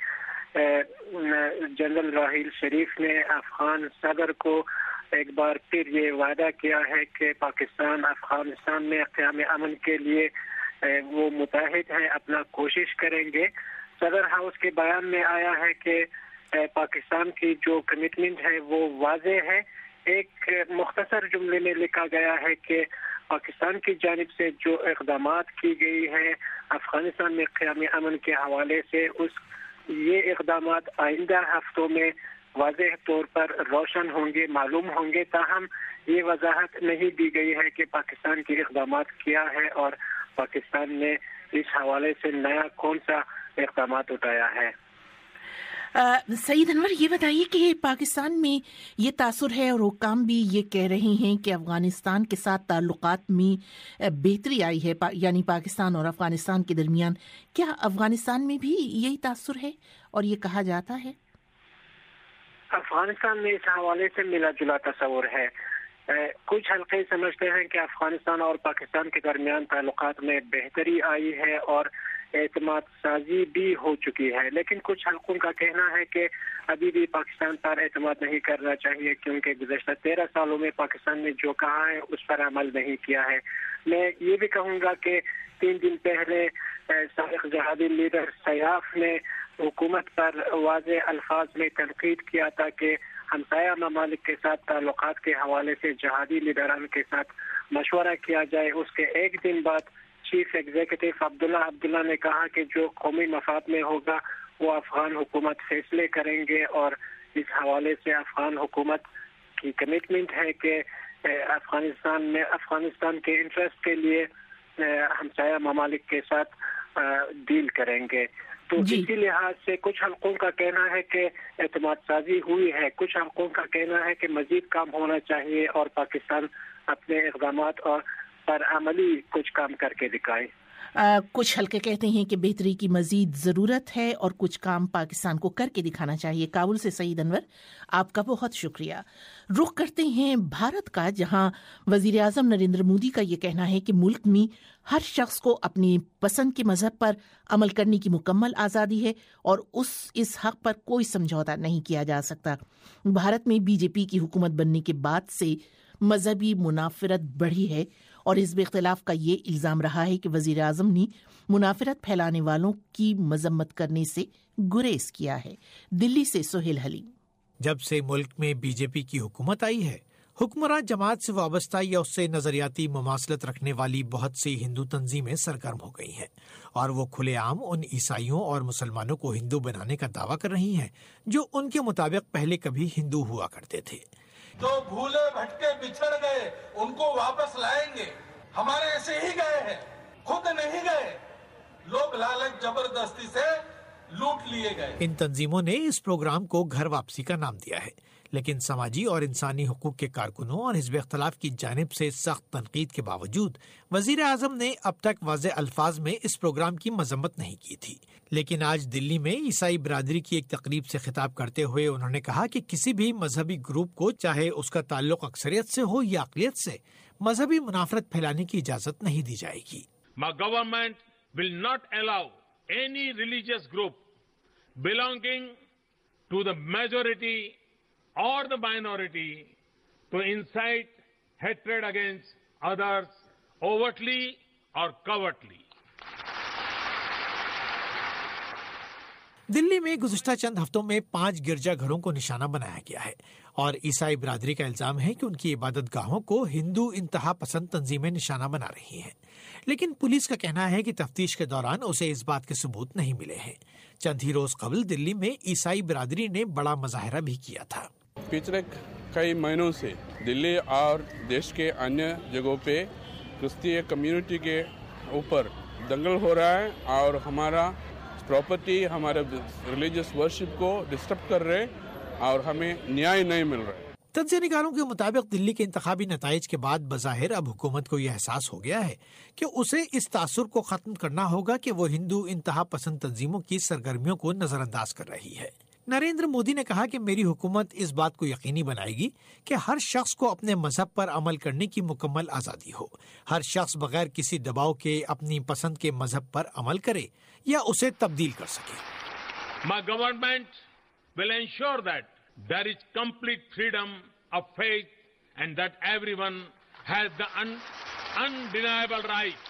जनरल राहील शरीफ ने अफगान सदर को एक बार फिर ये वादा किया है कि पाकिस्तान अफगानिस्तान में क़याम अमन के लिए वो मुताहिद है, अपना कोशिश करेंगे। صدر ہاؤس کے بیان میں آیا ہے کہ پاکستان کی جو کمٹمنٹ ہے وہ واضح ہے. ایک مختصر جملے میں لکھا گیا ہے کہ پاکستان کی جانب سے جو اقدامات کی گئی ہیں افغانستان میں قیام امن کے حوالے سے، اس یہ اقدامات آئندہ ہفتوں میں واضح طور پر روشن ہوں گے، معلوم ہوں گے. تاہم یہ وضاحت نہیں دی گئی ہے کہ پاکستان کے اقدامات کیا ہے اور پاکستان نے اس حوالے سے نیا کون سا اقدامات اٹھایا ہے. سعید انور، یہ بتائیے کہ پاکستان میں یہ تاثر ہے اور حکام بھی یہ کہہ رہے ہیں کہ افغانستان کے ساتھ تعلقات میں بہتری آئی ہے، یعنی پاکستان اور افغانستان کے درمیان. کیا افغانستان میں بھی یہی تاثر ہے اور یہ کہا جاتا ہے؟ افغانستان میں اس حوالے سے ملا جلا تصور ہے. کچھ حلقے سمجھتے ہیں کہ افغانستان اور پاکستان کے درمیان تعلقات میں بہتری آئی ہے اور اعتماد سازی بھی ہو چکی ہے، لیکن کچھ حلقوں کا کہنا ہے کہ ابھی بھی پاکستان پر اعتماد نہیں کرنا چاہیے کیونکہ گزشتہ تیرہ سالوں میں پاکستان نے جو کہا ہے اس پر عمل نہیں کیا ہے. میں یہ بھی کہوں گا کہ تین دن پہلے سابق جہادی لیڈر سیاف نے حکومت پر واضح الفاظ میں تنقید کیا تھا کہ ہمسایہ ممالک کے ساتھ تعلقات کے حوالے سے جہادی لیڈران کے ساتھ مشورہ کیا جائے. اس کے ایک دن بعد چیف ایگزیکٹو عبداللہ عبداللہ نے کہا کہ جو قومی مفاد میں ہوگا وہ افغان حکومت فیصلے کریں گے، اور اس حوالے سے افغان حکومت کی کمٹمنٹ ہے کہ افغانستان میں افغانستان کے انٹرسٹ کے لیے ہمسایہ ممالک کے ساتھ ڈیل کریں گے. تو اسی لحاظ سے کچھ حلقوں کا کہنا ہے کہ اعتماد سازی ہوئی ہے، کچھ حلقوں کا کہنا ہے کہ مزید کام ہونا چاہیے اور پاکستان اپنے اقدامات اور پر عملی کچھ کام کر کے دکھائے. آ, کچھ حلقے کہتے ہیں کہ بہتری کی مزید ضرورت ہے اور کچھ کام پاکستان کو کر کے دکھانا چاہیے. کابل سے سعید انور، آپ کا بہت شکریہ. رخ کرتے ہیں بھارت کا، جہاں وزیر اعظم نریندر مودی کا یہ کہنا ہے کہ ملک میں ہر شخص کو اپنی پسند کے مذہب پر عمل کرنے کی مکمل آزادی ہے اور اس اس حق پر کوئی سمجھوتا نہیں کیا جا سکتا. بھارت میں بی جے پی کی حکومت بننے کے بعد سے مذہبی منافرت بڑھی ہے اور حزب اختلاف کا یہ الزام رہا ہے کہ وزیر اعظم نے منافرت پھیلانے والوں کی مذمت کرنے سے گریز کیا ہے. دلی سے سہیل حلیم. جب سے ملک میں بی جے پی کی حکومت آئی ہے، حکمراں جماعت سے وابستہ یا اس سے نظریاتی مماثلت رکھنے والی بہت سی ہندو تنظیمیں سرگرم ہو گئی ہیں اور وہ کھلے عام ان عیسائیوں اور مسلمانوں کو ہندو بنانے کا دعویٰ کر رہی ہیں جو ان کے مطابق پہلے کبھی ہندو ہوا کرتے تھے. جو بھولے بھٹکے بچھڑ گئے ان کو واپس لائیں گے. ہمارے ایسے ہی گئے ہیں، خود نہیں گئے، لوگ لالچ زبردستی سے لوٹ لیے گئے. ان تنظیموں نے اس پروگرام کو گھر واپسی کا نام دیا ہے، لیکن سماجی اور انسانی حقوق کے کارکنوں اور حزب اختلاف کی جانب سے سخت تنقید کے باوجود وزیر اعظم نے اب تک واضح الفاظ میں اس پروگرام کی مذمت نہیں کی تھی. لیکن آج دلی میں عیسائی برادری کی ایک تقریب سے خطاب کرتے ہوئے انہوں نے کہا کہ کسی بھی مذہبی گروپ کو، چاہے اس کا تعلق اکثریت سے ہو یا اقلیت سے، مذہبی منافرت پھیلانے کی اجازت نہیں دی جائے گی. My government will not allow any religious group belonging to the majority or the minority to incite hatred against others overtly or covertly. دلی میں گزشتہ چند ہفتوں میں پانچ گرجا گھروں کو نشانہ بنایا گیا ہے اور عیسائی برادری کا الزام ہے کہ ان کی عبادت گاہوں کو ہندو انتہا پسند تنظیمیں نشانہ بنا رہی ہیں. لیکن پولیس کا کہنا ہے کہ تفتیش کے دوران اسے اس بات کے ثبوت نہیں ملے ہیں. چند ہی روز قبل دلی میں عیسائی برادری نے بڑا مظاہرہ بھی کیا تھا. پچھلے کئی مہینوں سے دلی اور دیش کے انیہ جگہوں پہ کرسچین کمیونٹی کے اوپر دنگل ہو رہا ہے اور ہمارا پراپرٹی، ہمارے ریلیجیس ورشپ کو ڈسٹرب کر رہے اور ہمیں نیائے نہیں مل رہا ہے. تجزیہ نگاروں کے مطابق دلی کے انتخابی نتائج کے بعد بظاہر اب حکومت کو یہ احساس ہو گیا ہے کہ اسے اس تاثر کو ختم کرنا ہوگا کہ وہ ہندو انتہا پسند تنظیموں کی سرگرمیوں کو نظر انداز کر رہی ہے. نریندر مودی نے کہا کہ میری حکومت اس بات کو یقینی بنائے گی کہ ہر شخص کو اپنے مذہب پر عمل کرنے کی مکمل آزادی ہو. ہر شخص بغیر کسی دباؤ کے اپنی پسند کے مذہب پر عمل کرے یا اسے تبدیل کر سکے. My government will ensure that there is complete freedom of faith and that everyone has the un- undeniable right.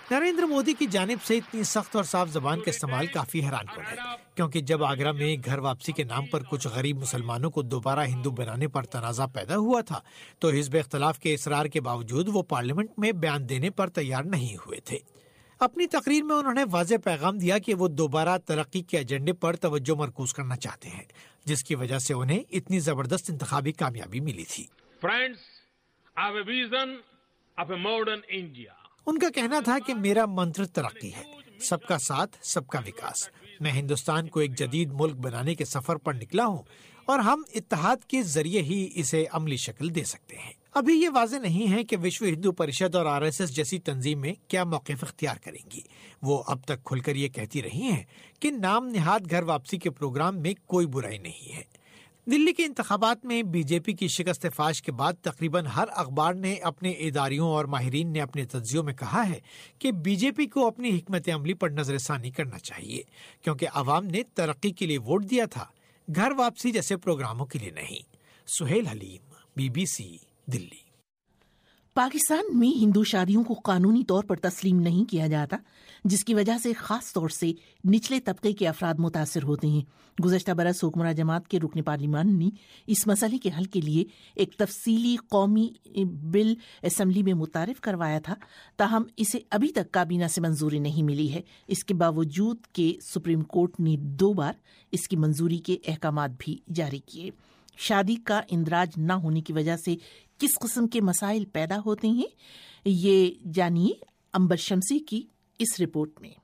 Narendra Modi کی جانب سے اتنی سخت اور صاف زبان کا استعمال کافی حیران کن ہے، کیونکہ جب آگرہ میں گھر واپسی کے نام پر کچھ غریب مسلمانوں کو دوبارہ ہندو بنانے پر تنازع پیدا ہوا تھا تو حزب اختلاف کے اصرار کے باوجود وہ پارلیمنٹ میں بیان دینے پر تیار نہیں ہوئے تھے۔ اپنی تقریر میں انہوں نے واضح پیغام دیا کہ وہ دوبارہ ترقی کے ایجنڈے پر توجہ مرکوز کرنا چاہتے ہیں، جس کی وجہ سے انہیں اتنی زبردست انتخابی کامیابی ملی تھی۔ Friends, I have a vision of a modern India. ان کا کہنا تھا کہ میرا منتر ترقی ہے، سب کا ساتھ، سب کا وکاس۔ میں ہندوستان کو ایک جدید ملک بنانے کے سفر پر نکلا ہوں اور ہم اتحاد کے ذریعے ہی اسے عملی شکل دے سکتے ہیں۔ ابھی یہ واضح نہیں ہے کہ وشو ہندو پریشد اور آر ایس ایس جیسی تنظیمیں کیا موقف اختیار کریں گی۔ وہ اب تک کھل کر یہ کہتی رہی ہیں کہ نام نہاد گھر واپسی کے پروگرام میں کوئی برائی نہیں ہے۔ دلی کے انتخابات میں بی جے پی کی شکست فاش کے بعد تقریباً ہر اخبار نے، اپنے اداریوں اور ماہرین نے اپنے تجزیوں میں کہا ہے کہ بی جے پی کو اپنی حکمت عملی پر نظر ثانی کرنا چاہیے، کیونکہ عوام نے ترقی کے لیے ووٹ دیا تھا، گھر واپسی جیسے پروگراموں کے لیے نہیں۔ Sohail Haleem, B B C, Delhi. Pakistan میں ہندو شادیوں کو قانونی طور پر تسلیم نہیں کیا جاتا، جس کی وجہ سے خاص طور سے نچلے طبقے کے افراد متاثر ہوتے ہیں۔ گزشتہ برس حکمراں جماعت کے رکن پارلیمان نے اس مسئلے کے حل کے لیے ایک تفصیلی قومی بل اسمبلی میں متعارف کروایا تھا، تاہم اسے ابھی تک کابینہ سے منظوری نہیں ملی ہے۔ اس کے باوجود کہ سپریم کورٹ نے دو بار اس کی منظوری کے احکامات بھی جاری کیے۔ شادی کا اندراج نہ ہونے کی وجہ سے کس قسم کے مسائل پیدا ہوتے ہیں، یہ جانیے عنبر شمسی کی اس رپورٹ میں۔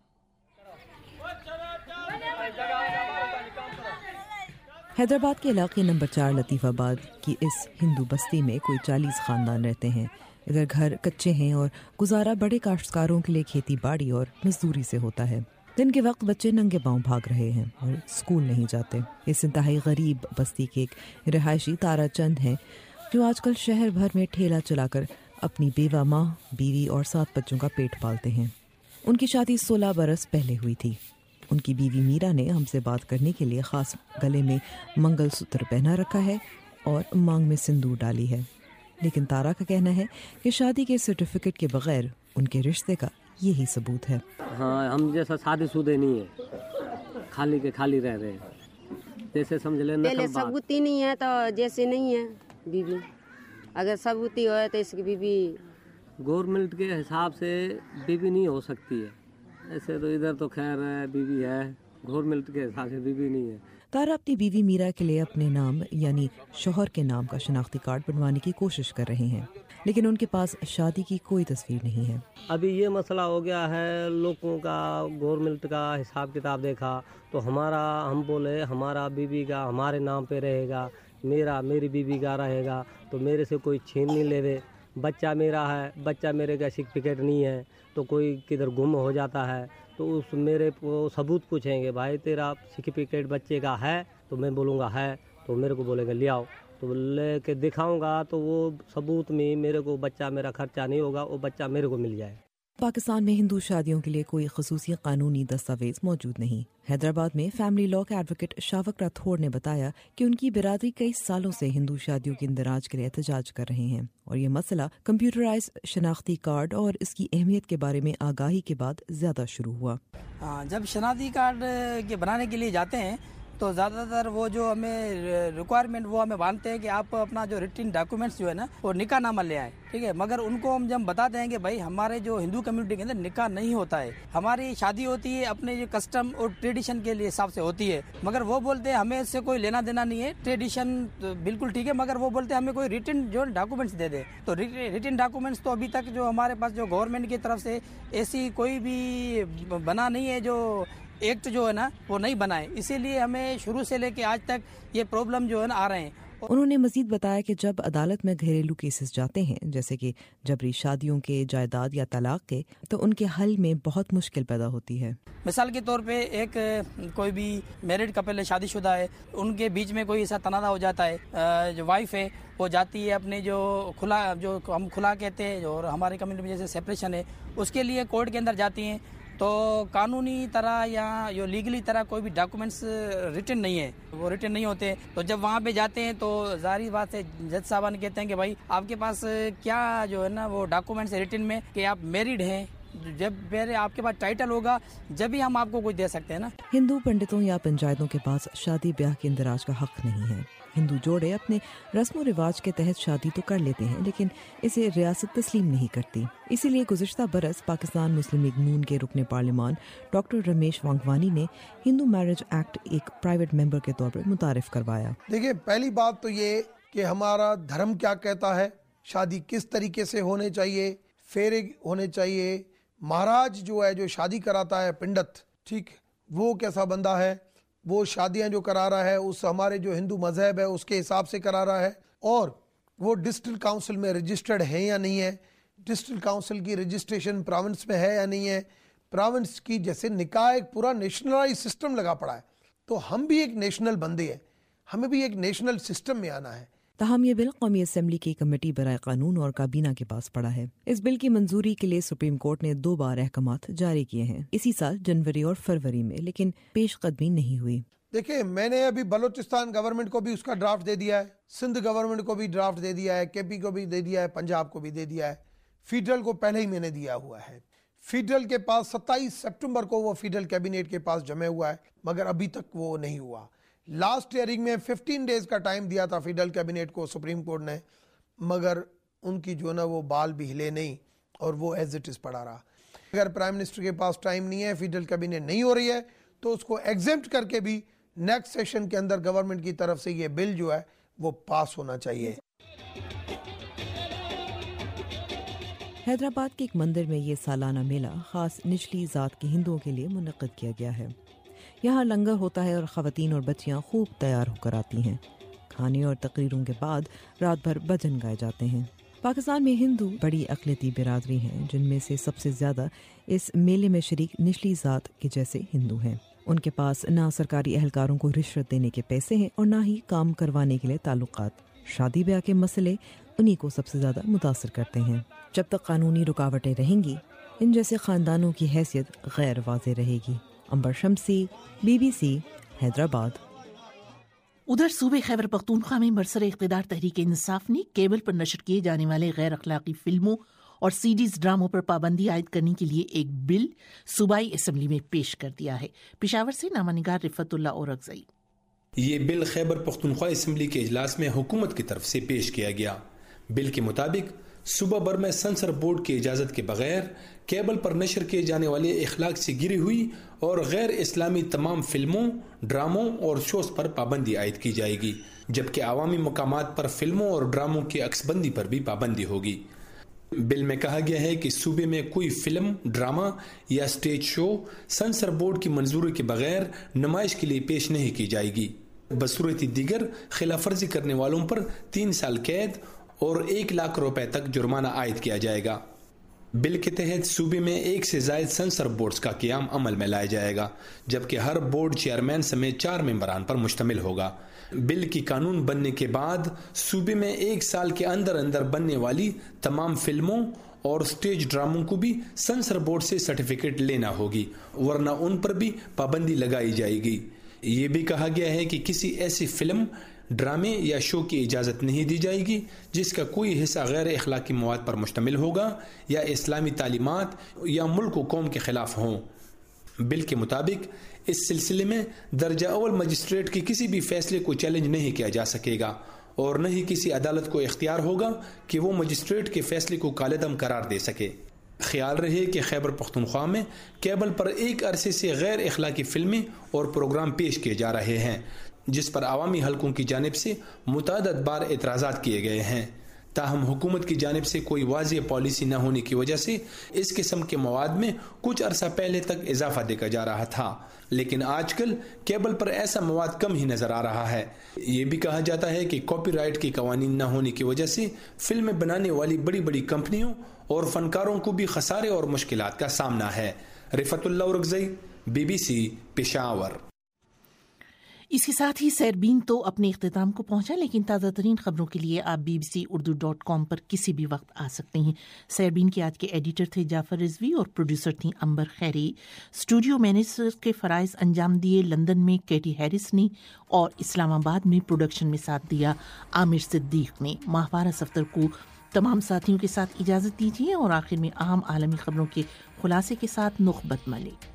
حیدرآباد کے علاقے نمبر چار لطیف آباد کی اس ہندو بستی میں کوئی چالیس خاندان رہتے ہیں۔ ادھر گھر کچے ہیں اور گزارا بڑے کاشتکاروں کے لیے کھیتی باڑی اور مزدوری سے ہوتا ہے۔ دن کے وقت بچے ننگے پاؤں بھاگ رہے ہیں اور اسکول نہیں جاتے۔ اس انتہائی غریب بستی کے ایک رہائشی تارا چند ہیں جو آج کل شہر بھر میں ٹھیلا چلا کر اپنی بیوہ ماں، بیوی اور سات بچوں کا پیٹ پالتے ہیں۔ ان کی شادی سولہ برس پہلے ہوئی تھی۔ ان کی بیوی میرا نے ہم سے بات کرنے کے لیے خاص گلے میں منگل سوتر پہنا رکھا ہے اور مانگ میں سندور ڈالی ہے، لیکن تارا کا کہنا ہے کہ شادی کے سرٹیفکیٹ کے بغیر ان کے رشتے کا یہی ثبوت ہے۔ ہاں، ہم جیسا شادی شدہ نہیں ہے، خالی کے خالی رہ رہے ہیں، جیسے سمجھ لیں پہلے ثبوت ہی نہیں ہے تو جیسے نہیں ہے بیوی، اگر ثبوت ہی ہوئے تو اس کی بیوی گورنمنٹ کے حساب سے بیوی نہیں ہو سکتی ہے۔ ایسے تو ادھر تو خیر ہے، بیوی ہے، گورنمنٹ کے حساب سے بیوی نہیں ہے۔ تارا اپنی بیوی میرا کے لیے اپنے نام یعنی شوہر کے نام کا شناختی کارڈ بنوانے کی کوشش کر رہے ہیں، لیکن ان کے پاس شادی کی کوئی تصویر نہیں ہے۔ ابھی یہ مسئلہ ہو گیا ہے لوگوں کا، گورنمنٹ کا حساب کتاب دیکھا تو ہمارا، ہم بولے ہمارا بیوی کا ہمارے نام پہ رہے گا، میرا میری بیوی کا رہے گا، تو میرے سے کوئی چھین نہیں لے دے۔ بچہ میرا ہے، بچہ میرے کا سرٹیفکیٹ نہیں ہے تو کوئی کدھر گم ہو جاتا ہے تو اس میرے کو ثبوت پوچھیں گے، بھائی تیرا سرٹیفکیٹ بچے کا ہے؟ تو میں بولوں گا ہے، تو میرے کو بولیں گے لے آؤ، تو لے کے دکھاؤں گا تو وہ ثبوت میں میرے کو بچہ میرا خرچہ نہیں ہوگا، وہ بچہ میرے کو مل جائے۔ پاکستان میں ہندو شادیوں کے لیے کوئی خصوصی قانونی دستاویز موجود نہیں۔ حیدرآباد میں فیملی لاء کے ایڈوکیٹ شاوک راتھوڑ نے بتایا کہ ان کی برادری کئی سالوں سے ہندو شادیوں کے اندراج کے لیے احتجاج کر رہے ہیں اور یہ مسئلہ کمپیوٹرائز شناختی کارڈ اور اس کی اہمیت کے بارے میں آگاہی کے بعد زیادہ شروع ہوا۔ جب شناختی کارڈ کے بنانے کے لیے جاتے ہیں تو زیادہ تر وہ جو ہمیں ریکوائرمنٹ وہ ہمیں مانتے ہیں کہ آپ اپنا جو ریٹن ڈاکومنٹس جو ہے نا وہ نکاح نامہ لے آئیں، ٹھیک ہے، مگر ان کو ہم جب بتاتے ہیں کہ بھائی ہمارے جو ہندو کمیونٹی کے اندر نکاح نہیں ہوتا ہے، ہماری شادی ہوتی ہے اپنے جو کسٹم اور ٹریڈیشن کے لیے حساب سے ہوتی ہے، مگر وہ بولتے ہیں ہمیں اس سے کوئی لینا دینا نہیں ہے، ٹریڈیشن بالکل ٹھیک ہے، مگر وہ بولتے ہیں ہمیں کوئی ریٹن جو ڈاکومنٹس دے دے۔ تو ریٹن ڈاکومنٹس تو ابھی تک جو ہمارے پاس جو گورنمنٹ کی طرف سے ایسی کوئی بھی بنا نہیں ہے، جو ایکٹ جو ہے نا وہ نہیں بنا ہے، اسی لیے ہمیں شروع سے لے کے آج تک یہ پرابلم جو ہے نا آ رہے ہیں۔ انہوں نے مزید بتایا کہ جب عدالت میں گھریلو کیسز جاتے ہیں جیسے کہ جبری شادیوں کے، جائیداد یا طلاق کے، تو ان کے حل میں بہت مشکل پیدا ہوتی ہے۔ مثال کے طور پہ ایک کوئی بھی میرڈ کپل ہے، شادی شدہ ہے، ان کے بیچ میں کوئی ایسا تنازع ہو جاتا ہے، جو وائف ہے وہ جاتی ہے اپنے جو کھلا، جو ہم کھلا کہتے ہیں اور ہماری کمیونٹی میں جیسے سیپریشن ہے، اس کے لیے کورٹ کے اندر جاتی ہیں، تو قانونی طرح یا جو لیگلی طرح کوئی بھی ڈاکومنٹس ریٹن نہیں ہے، وہ ریٹن نہیں ہوتے، تو جب وہاں پہ جاتے ہیں تو ظاہری بات ہے جج صاحبان کہتے ہیں کہ بھائی آپ کے پاس کیا جو ہے نا وہ ڈاکومنٹس ریٹن میں کہ آپ میریڈ ہیں جب پہلے آپ کے پاس ٹائٹل ہوگا جب ہی ہم آپ کو کچھ دے سکتے ہیں نا. ہندو پنڈتوں یا پنچایتوں کے پاس شادی بیاہ کے اندراج کا حق نہیں ہے. ہندو جوڑے اپنے رسم و رواج کے تحت شادی تو کر لیتے ہیں لیکن اسے ریاست تسلیم نہیں کرتی. اسی لیے گزشتہ برس پاکستان مسلم لیگ نون کے رکن پارلیمان ڈاکٹر رمیش وانگوانی نے ہندو میرج ایکٹ ایک پرائیویٹ ممبر کے طور پر متعارف کروایا. دیکھیں پہلی بات تو یہ کہ ہمارا دھرم کیا کہتا ہے, شادی کس طریقے سے ہونے چاہیے, پھیرے ہونے چاہیے, مہاراج جو ہے جو شادی کراتا ہے پنڈت, ٹھیک, وہ کیسا بندہ ہے, وہ شادیاں جو کرا رہا ہے اس ہمارے جو ہندو مذہب ہے اس کے حساب سے کرا رہا ہے, اور وہ ڈسٹرکٹ کاؤنسل میں رجسٹرڈ ہے یا نہیں ہے, ڈسٹرکٹ کاؤنسل کی رجسٹریشن پراونس میں ہے یا نہیں ہے, پراونس کی جیسے نکاح ایک پورا نیشنلائز سسٹم لگا پڑا ہے, تو ہم بھی ایک نیشنل بندے ہیں, ہمیں بھی ایک نیشنل سسٹم میں آنا ہے. تاہم یہ بل قومی اسمبلی کی کمیٹی برائے قانون اور کابینہ کے پاس پڑا ہے. اس بل کی منظوری کے لیے سپریم کورٹ نے دو بار احکامات جاری کیے ہیں, اسی سال جنوری اور فروری میں, لیکن پیش قدمی نہیں ہوئی. دیکھیں میں نے ابھی بلوچستان گورنمنٹ کو بھی اس کا ڈرافٹ دے دیا ہے, سندھ گورنمنٹ کو بھی ڈرافٹ دے دیا ہے, کے پی کو بھی دے دیا ہے, پنجاب کو بھی دے دیا ہے, فیڈرل کو پہلے ہی میں نے دیا ہوا ہے. فیڈرل کے پاس ستائیس سپٹمبر کو وہ فیڈرل کیبنیٹ کے پاس جمع ہوا ہے, مگر ابھی تک وہ نہیں ہوا. لاسٹ ہیئرنگ میں ففٹین ڈیز کا ٹائم دیا تھا فیڈرل کیبنیٹ کو سپریم کورٹ نے, مگر ان کی جو نا وہ بال بھی ہلے نہیں اور وہ ایز اٹ از پڑا رہا. اگر پرائم منسٹر کے پاس ٹائم نہیں ہے, فیڈرل کیبنیٹ نہیں ہو رہی ہے, تو اس کو ایگزمپٹ کر کے بھی نیکسٹ سیشن کے اندر گورنمنٹ کی طرف سے یہ بل جو ہے وہ پاس ہونا چاہیے. حیدرآباد کے ایک مندر میں یہ سالانہ میلہ خاص نچلی ذات کے ہندوؤں کے لیے منعقد کیا گیا ہے. یہاں لنگر ہوتا ہے اور خواتین اور بچیاں خوب تیار ہو کر آتی ہیں. کھانے اور تقریروں کے بعد رات بھر بھجن گائے جاتے ہیں. پاکستان میں ہندو بڑی اقلیتی برادری ہیں, جن میں سے سب سے زیادہ اس میلے میں شریک نچلی ذات کے جیسے ہندو ہیں. ان کے پاس نہ سرکاری اہلکاروں کو رشوت دینے کے پیسے ہیں اور نہ ہی کام کروانے کے لیے تعلقات. شادی بیاہ کے مسئلے انہی کو سب سے زیادہ متاثر کرتے ہیں. جب تک قانونی رکاوٹیں رہیں گی, ان جیسے خاندانوں کی حیثیت غیر واضح رہے گی. امبر شمسی, بی بی سی, حیدرآباد. ادھر صوبے خیبر پختونخوا میں برسر اقتدار تحریک انصاف نے کیبل پر نشر کیے جانے والے غیر اخلاقی فلموں اور سیڈیز ڈراموں پر پابندی عائد کرنے کے لیے ایک بل صوبائی اسمبلی میں پیش کر دیا ہے. پشاور سے نامہ نگار رفت اللہ اورکزئی. یہ بل خیبر پختونخوا اسمبلی کے اجلاس میں حکومت کی طرف سے پیش کیا گیا. بل کے مطابق صوبہ بھر میں سنسر بورڈ کی اجازت کے بغیر کیبل پر نشر کیے جانے والے اخلاق سے گری ہوئی اور غیر اسلامی تمام فلموں, ڈراموں اور شوز پر پابندی عائد کی جائے گی, جبکہ عوامی مقامات پر فلموں اور ڈراموں کی عکس بندی پر بھی پابندی ہوگی. بل میں کہا گیا ہے کہ صوبے میں کوئی فلم, ڈرامہ یا سٹیج شو سنسر بورڈ کی منظوری کے بغیر نمائش کے لیے پیش نہیں کی جائے گی. بصورت دیگر خلاف ورزی کرنے والوں پر تین سال قید اور ایک لاکھ روپے تک جرمانہ عائد کیا جائے گا. بل کے تحت صوبے میں ایک سے زائد سنسر بورڈز کا قیام عمل میں لایا جائے گا, جبکہ ہر بورڈ چیئرمین سمیت چار ممبران پر مشتمل ہوگا. بل کی قانون بننے کے بعد صوبے میں ایک سال کے اندر اندر بننے والی تمام فلموں اور سٹیج ڈراموں کو بھی سنسر بورڈ سے سرٹیفکیٹ لینا ہوگی, ورنہ ان پر بھی پابندی لگائی جائے گی. یہ بھی کہا گیا ہے کہ کسی ایسی فلم, ڈرامے یا شو کی اجازت نہیں دی جائے گی جس کا کوئی حصہ غیر اخلاقی مواد پر مشتمل ہوگا یا اسلامی تعلیمات یا ملک و قوم کے خلاف ہوں. بل کے مطابق اس سلسلے میں درجہ اول مجسٹریٹ کے کسی بھی فیصلے کو چیلنج نہیں کیا جا سکے گا اور نہ ہی کسی عدالت کو اختیار ہوگا کہ وہ مجسٹریٹ کے فیصلے کو کالعدم قرار دے سکے. خیال رہے کہ خیبر پختونخوا میں کیبل پر ایک عرصے سے غیر اخلاقی فلمیں اور پروگرام پیش کیے جا رہے ہیں, جس پر عوامی حلقوں کی جانب سے متعدد بار اعتراضات کیے گئے ہیں. تاہم حکومت کی جانب سے کوئی واضح پالیسی نہ ہونے کی وجہ سے اس قسم کے مواد میں کچھ عرصہ پہلے تک اضافہ دیکھا جا رہا تھا, لیکن آج کل کیبل پر ایسا مواد کم ہی نظر آ رہا ہے. یہ بھی کہا جاتا ہے کہ کاپی رائٹ کے قوانین نہ ہونے کی وجہ سے فلمیں بنانے والی بڑی بڑی کمپنیوں اور فنکاروں کو بھی خسارے اور مشکلات کا سامنا ہے. Rifat Ullah Orakzai, B B C, Peshawar. اس کے ساتھ ہی سیربین تو اپنے اختتام کو پہنچا, لیکن تازہ ترین خبروں کے لیے آپ B B C Urdu dot com پر کسی بھی وقت آ سکتے ہیں. سیربین کے آج کے ایڈیٹر تھے جعفر رضوی اور پروڈیوسر تھیں امبر خیری. اسٹوڈیو مینیجر کے فرائض انجام دیے لندن میں کیٹی ہیرس نے اور اسلام آباد میں پروڈکشن میں ساتھ دیا عامر صدیق نے. ماہوارہ صفدر کو تمام ساتھیوں کے ساتھ اجازت دیجیے اور آخر میں اہم عالمی خبروں کے خلاصے کے ساتھ نخبت ملک۔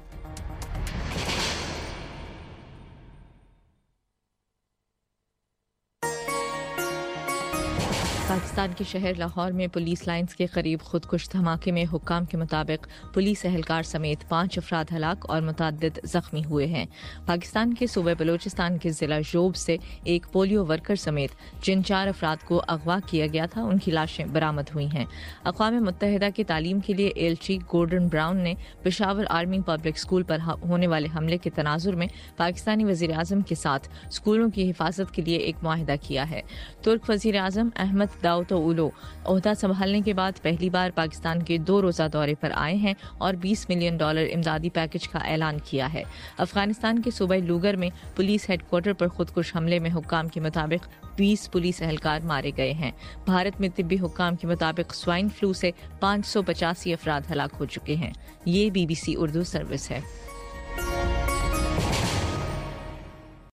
پاکستان کے شہر لاہور میں پولیس لائنز کے قریب خودکش دھماکے میں حکام کے مطابق پولیس اہلکار سمیت پانچ افراد ہلاک اور متعدد زخمی ہوئے ہیں۔ پاکستان کے صوبہ بلوچستان کے ضلع جوب سے ایک پولیو ورکر سمیت جن چار افراد کو اغوا کیا گیا تھا ان کی لاشیں برآمد ہوئی ہیں۔ اقوام متحدہ کی تعلیم کے لیے ایلچی گورڈن براؤن نے پشاور آرمی پبلک اسکول پر ہونے والے حملے کے تناظر میں پاکستانی وزیر اعظم کے ساتھ اسکولوں کی حفاظت کے لیے ایک معاہدہ کیا ہے۔ ترک وزیر اعظم احمد داؤد اولو عہدہ سنبھالنے کے بعد پہلی بار پاکستان کے دو روزہ دورے پر آئے ہیں اور بیس ملین ڈالر امدادی پیکج کا اعلان کیا ہے۔ افغانستان کے صوبہ لوگر میں پولیس ہیڈ کوارٹر پر خودکش حملے میں حکام کے مطابق بیس پولیس اہلکار مارے گئے ہیں۔ بھارت میں طبی حکام کے مطابق سوائن فلو سے پانچ سو پچاسی افراد ہلاک ہو چکے ہیں۔ یہ B B C Urdu service ہے۔